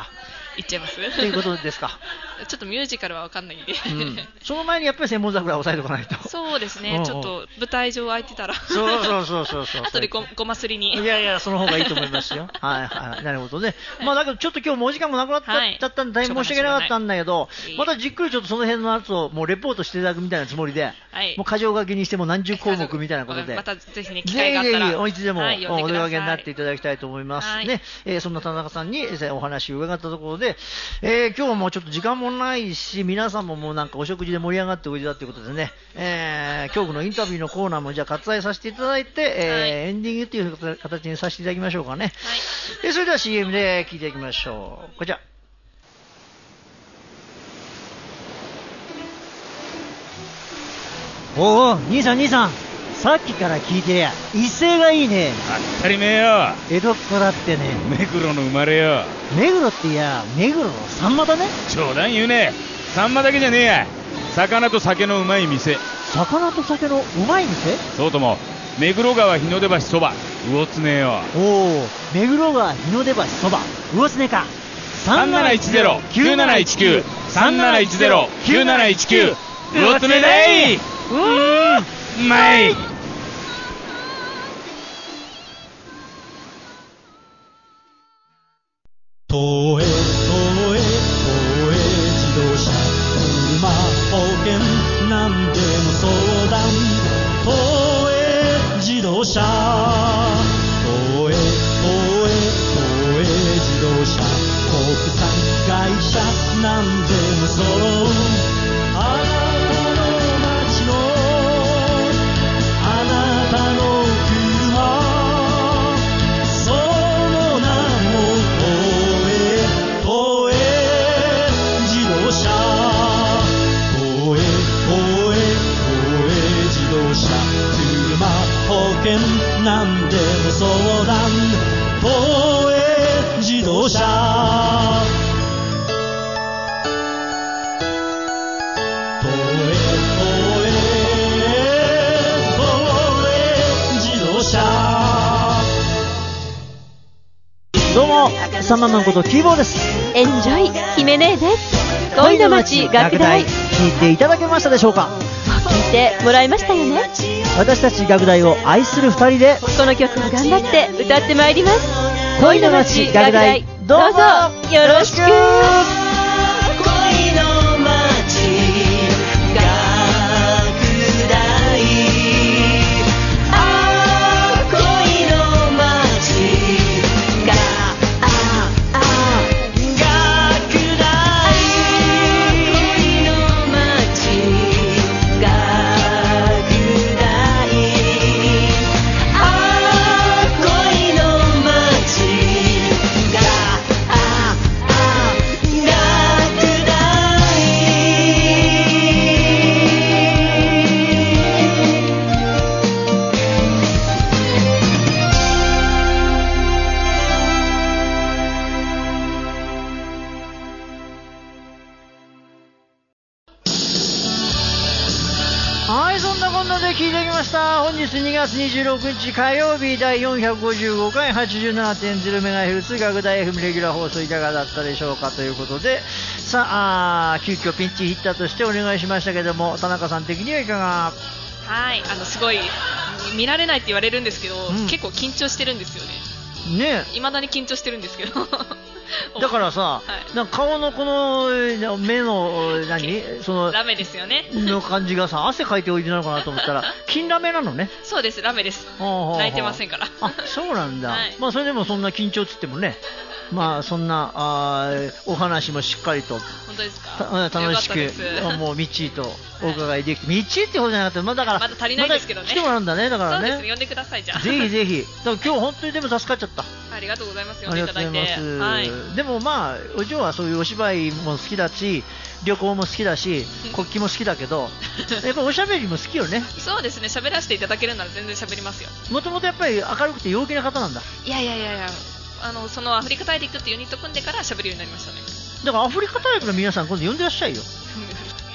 いっちゃいますということですか。 ちょっとミュージカルは分かんないんで、 うん、その前にやっぱり千本桜を押さえておかないと。 そうですね、うんうん、ちょっと舞台上空いてたらそうそうそうそうそう後で ご, ごますりに。 いやいや、その方がいいと思いますよ。はいはい、なるほどね。はい、まあだけどちょっと今日もお時間もなくなっちゃったんで、はい、大変申し訳なかったんだけど、またじっくりちょっとその辺のやつをもうレポートしていただくみたいなつもりで、はい、もう箇条書きにしても何十項目みたいなことで、 またぜひね、機会があったらぜひぜひいつでも、はい、お出かけになっていただきたいと思います、はい、ね。えー、そんな田中さんにお話を伺ったところで、えー、今日はもうちょっと時間もないし、皆さんももうなんかお食事で盛り上がっておいでだということでね、えー、今日のインタビューのコーナーもじゃあ割愛させていただいて、えーはい、エンディングという形にさせていただきましょうかね。はい、えー、それでは シーエム で聞いていきましょう。こちら。 おお、兄さん兄さん、さっきから聞いてりゃ威勢がいいね。 当たり前よ。 江戸っ子だってね。 目黒の生まれよ。 目黒っていや目黒のサンマだね。 冗談言うね。サンマだけじゃねえや。魚と酒のうまい店。 魚と酒のうまい店？ そうとも目黒川日の出橋そば魚つねよ。 おお、目黒川日の出橋そば魚つねか。 さんなないちゼロ きゅうなないちきゅう さんなないちゼロ きゅうなないちきゅう魚つねだい。うーん、うまい。 東映東映東映自動車車保険なんでも相談東映自動車東映東映東映自動車国産会社なんでも揃うあなたの街のあなたの車その名も東映自動車東映東映東映自動車車保険なんでも相談東映自動車東映東映東映自動車。 どうも、サンママンことキーボーです。 エンジョイ姫姉です。恋の街楽大、 聞いていただけましたでしょうか。 聞いてもらいましたよね。 私たち楽大を愛するふたりでこの曲を頑張って歌ってまいります。 恋の街楽大、どうぞよろしく。 恋の街楽大、あー恋の街がああ学大、恋の街学大、あー恋の街がああ学大。 はい、そんなこんなで聞いてきました。本日にがつにじゅうろくにち火曜日だいよんひゃくごじゅうごかい はちじゅうななてんゼロメガヘルツ 学大 エフエム レギュラー放送いかがだったでしょうかということで、さあ、あ急遽ピンチヒッターとしてお願いしましたけども、田中さん的にはいかが？ はい、あのすごい見られないって言われるんですけど、 うん、 結構緊張してるんですよね。 ねえ、 未だに緊張してるんですけどだからさ、はい、なんか顔のこの目の何そのラメですよねの感じがさ、汗かいておいでなのかなと思ったら金ラメなのね。 そうです、ラメです。泣いてませんから。 あ、そうなんだ、 はい、 まあそれでもそんな緊張つってもね、まあそんなあお話もしっかりと本当ですか、 楽しくもうミッチーとお伺いできて、ミッチーってことじゃなくて、まあだからまだ足りないですけどね、 ま、来てもらうんだね、だからね。 そうですね、呼んでくださいじゃあ。 ぜひぜひ。だから今日本当にでも助かっちゃった。 ありがとうございます。呼んでいただいて。 ありがとうございます。 はい、 でもまあお嬢はそういうお芝居も好きだし、旅行も好きだし、国旗も好きだけど、やっぱおしゃべりも好きよね。 そうですね、喋らせていただけるなら全然喋りますよ。 もともとやっぱり明るくて陽気な方なんだ。 いやいやいやいや、あのそのアフリカ大陸ってユニット組んでから喋るようになりましたね。 だからアフリカ大陸の皆さん今度呼んでらっしゃいよ。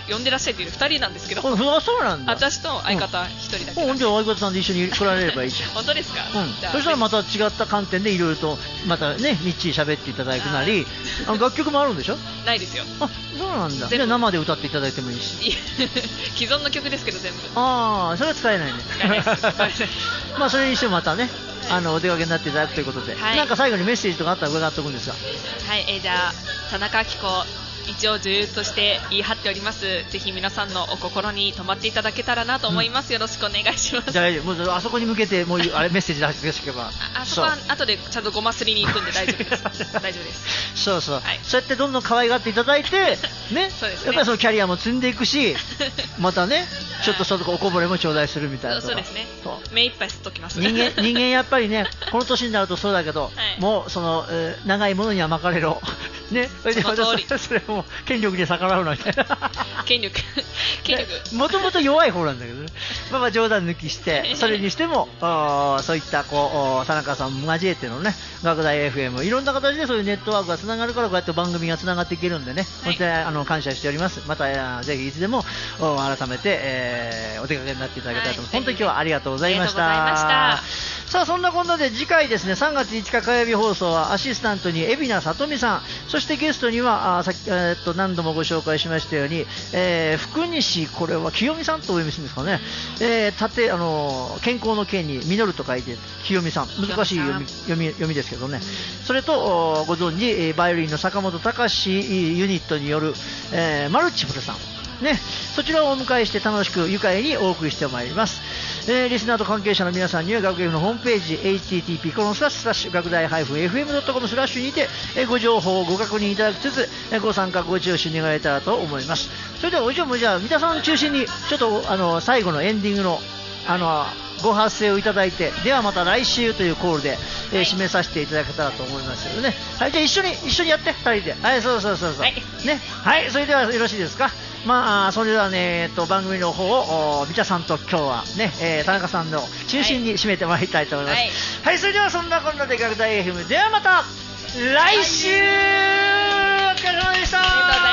呼んでらっしゃるというふたりなんですけど、 あ、そうなんだ。 私と相方ひとりだけ、 うん、じゃあ相方さんで一緒に来られればいいじゃん。 本当ですか、 うん、そしたらまた違った観点でいろいろとまたねみっちり喋っていただくなり、あの楽曲もあるんでしょ。 ないですよ。 あ、そうなんだ。じゃあ生で歌っていただいてもいいし。 既存の曲ですけど全部。 ああ、それは使えないね。まあそれにしてもまたね、あのお出かけになっていただくということで、はい、なんか最後にメッセージとかあったら伺っておくんですが。 はい、えー、じゃあ田中明子一応女優として言い張っております。ぜひ皆さんのお心に留まっていただけたらなと思います、うん、よろしくお願いします。 じゃあもうあそこに向けてもうあれメッセージ出しておけばあ, あそこは後でちゃんとごますりに行くんで大丈夫です大丈夫です。 そうそう、はい、そうやってどんどん可愛がっていただいてね、 そうですね、 やっぱりそのキャリアも積んでいくしまたねちょっとそのおこぼれも頂戴するみたいな。 そうですね、目いっぱい吸っときます。 人間人間やっぱりねこの年になるとそうだけど、はい、もうその、えー、長いものには巻かれろね、それでまたそれも権力に逆らうなみたいな権力権力もともと弱い方なんだけどね、まあ、まあ冗談抜きしてそれにしてもそういったこう田中さんも交えてのね学大 エフエム いろんな形でそういうネットワークがつながるからこうやって番組がつながっていけるんでね、はい、本当にあの感謝しております。またぜひいつでも改めて、えー、お出かけになっていただけたらと思います、はい、本当に今日はありがとうございました。ありがとうございました。さあそんなこんなで次回ですねさんがついつか火曜日放送はアシスタントに海老名さとみさん、そしてゲストにはあさっき、えー、っと何度もご紹介しましたように、えー、福西これは清美さんとお読みするんですかね、えー、縦あの健康の健に実ると書いて清美さん、難しい読み読み読みですけどね、それとご存知バイオリンの坂本隆ユニットによる、えー、マルチプルさんね、そちらをお迎えして楽しく愉快にお送りしてまいります。えー、リスナーと関係者の皆さんには学 F のホームページ エイチティーティーピーコロンスラッシュスラッシュ学大 エフエムドットコム スラッシュにて、えー、ご情報をご確認いただきつつ、えー、ご参加ご聴取願えたらと思います。それではお嬢もじゃあ皆さん中心にちょっとあの最後のエンディングのあのご発声をいただいて、ではまた来週というコールで、えー、締めさせていただけたらと思いますけどね。はい、じゃあ一緒に一緒にやってふたりで、はい、そうそうそうそう、はい、ね、はい、それではよろしいですか。まあそれではね、えっと番組の方を三田さんと今日はね、えー、田中さんの中心に締めてまいりたいと思います。はい、はい、それではそんなこんなで学大 エフエム ではまた来週、お疲れ様でした。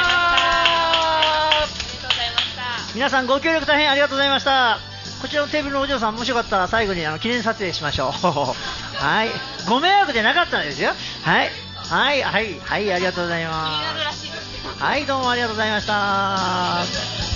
ありがとうございました。 皆さんご協力大変ありがとうございました。こちらのテーブルのお嬢さんもしよかったら最後にあの記念撮影しましょうはい、ご迷惑でなかったらですよ。はいはいはいはい、ありがとうございます。はい、どうもありがとうございました。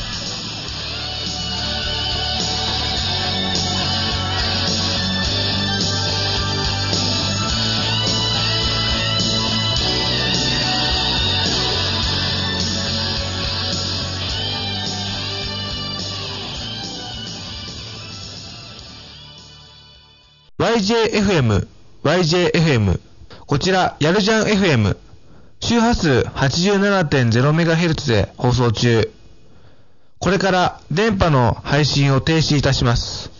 ワイジェーエフエム、ワイジェーエフエム、こちら、やるじゃん エフエム、周波数 はちじゅうななてんゼロメガヘルツ で放送中。これから電波の配信を停止いたします。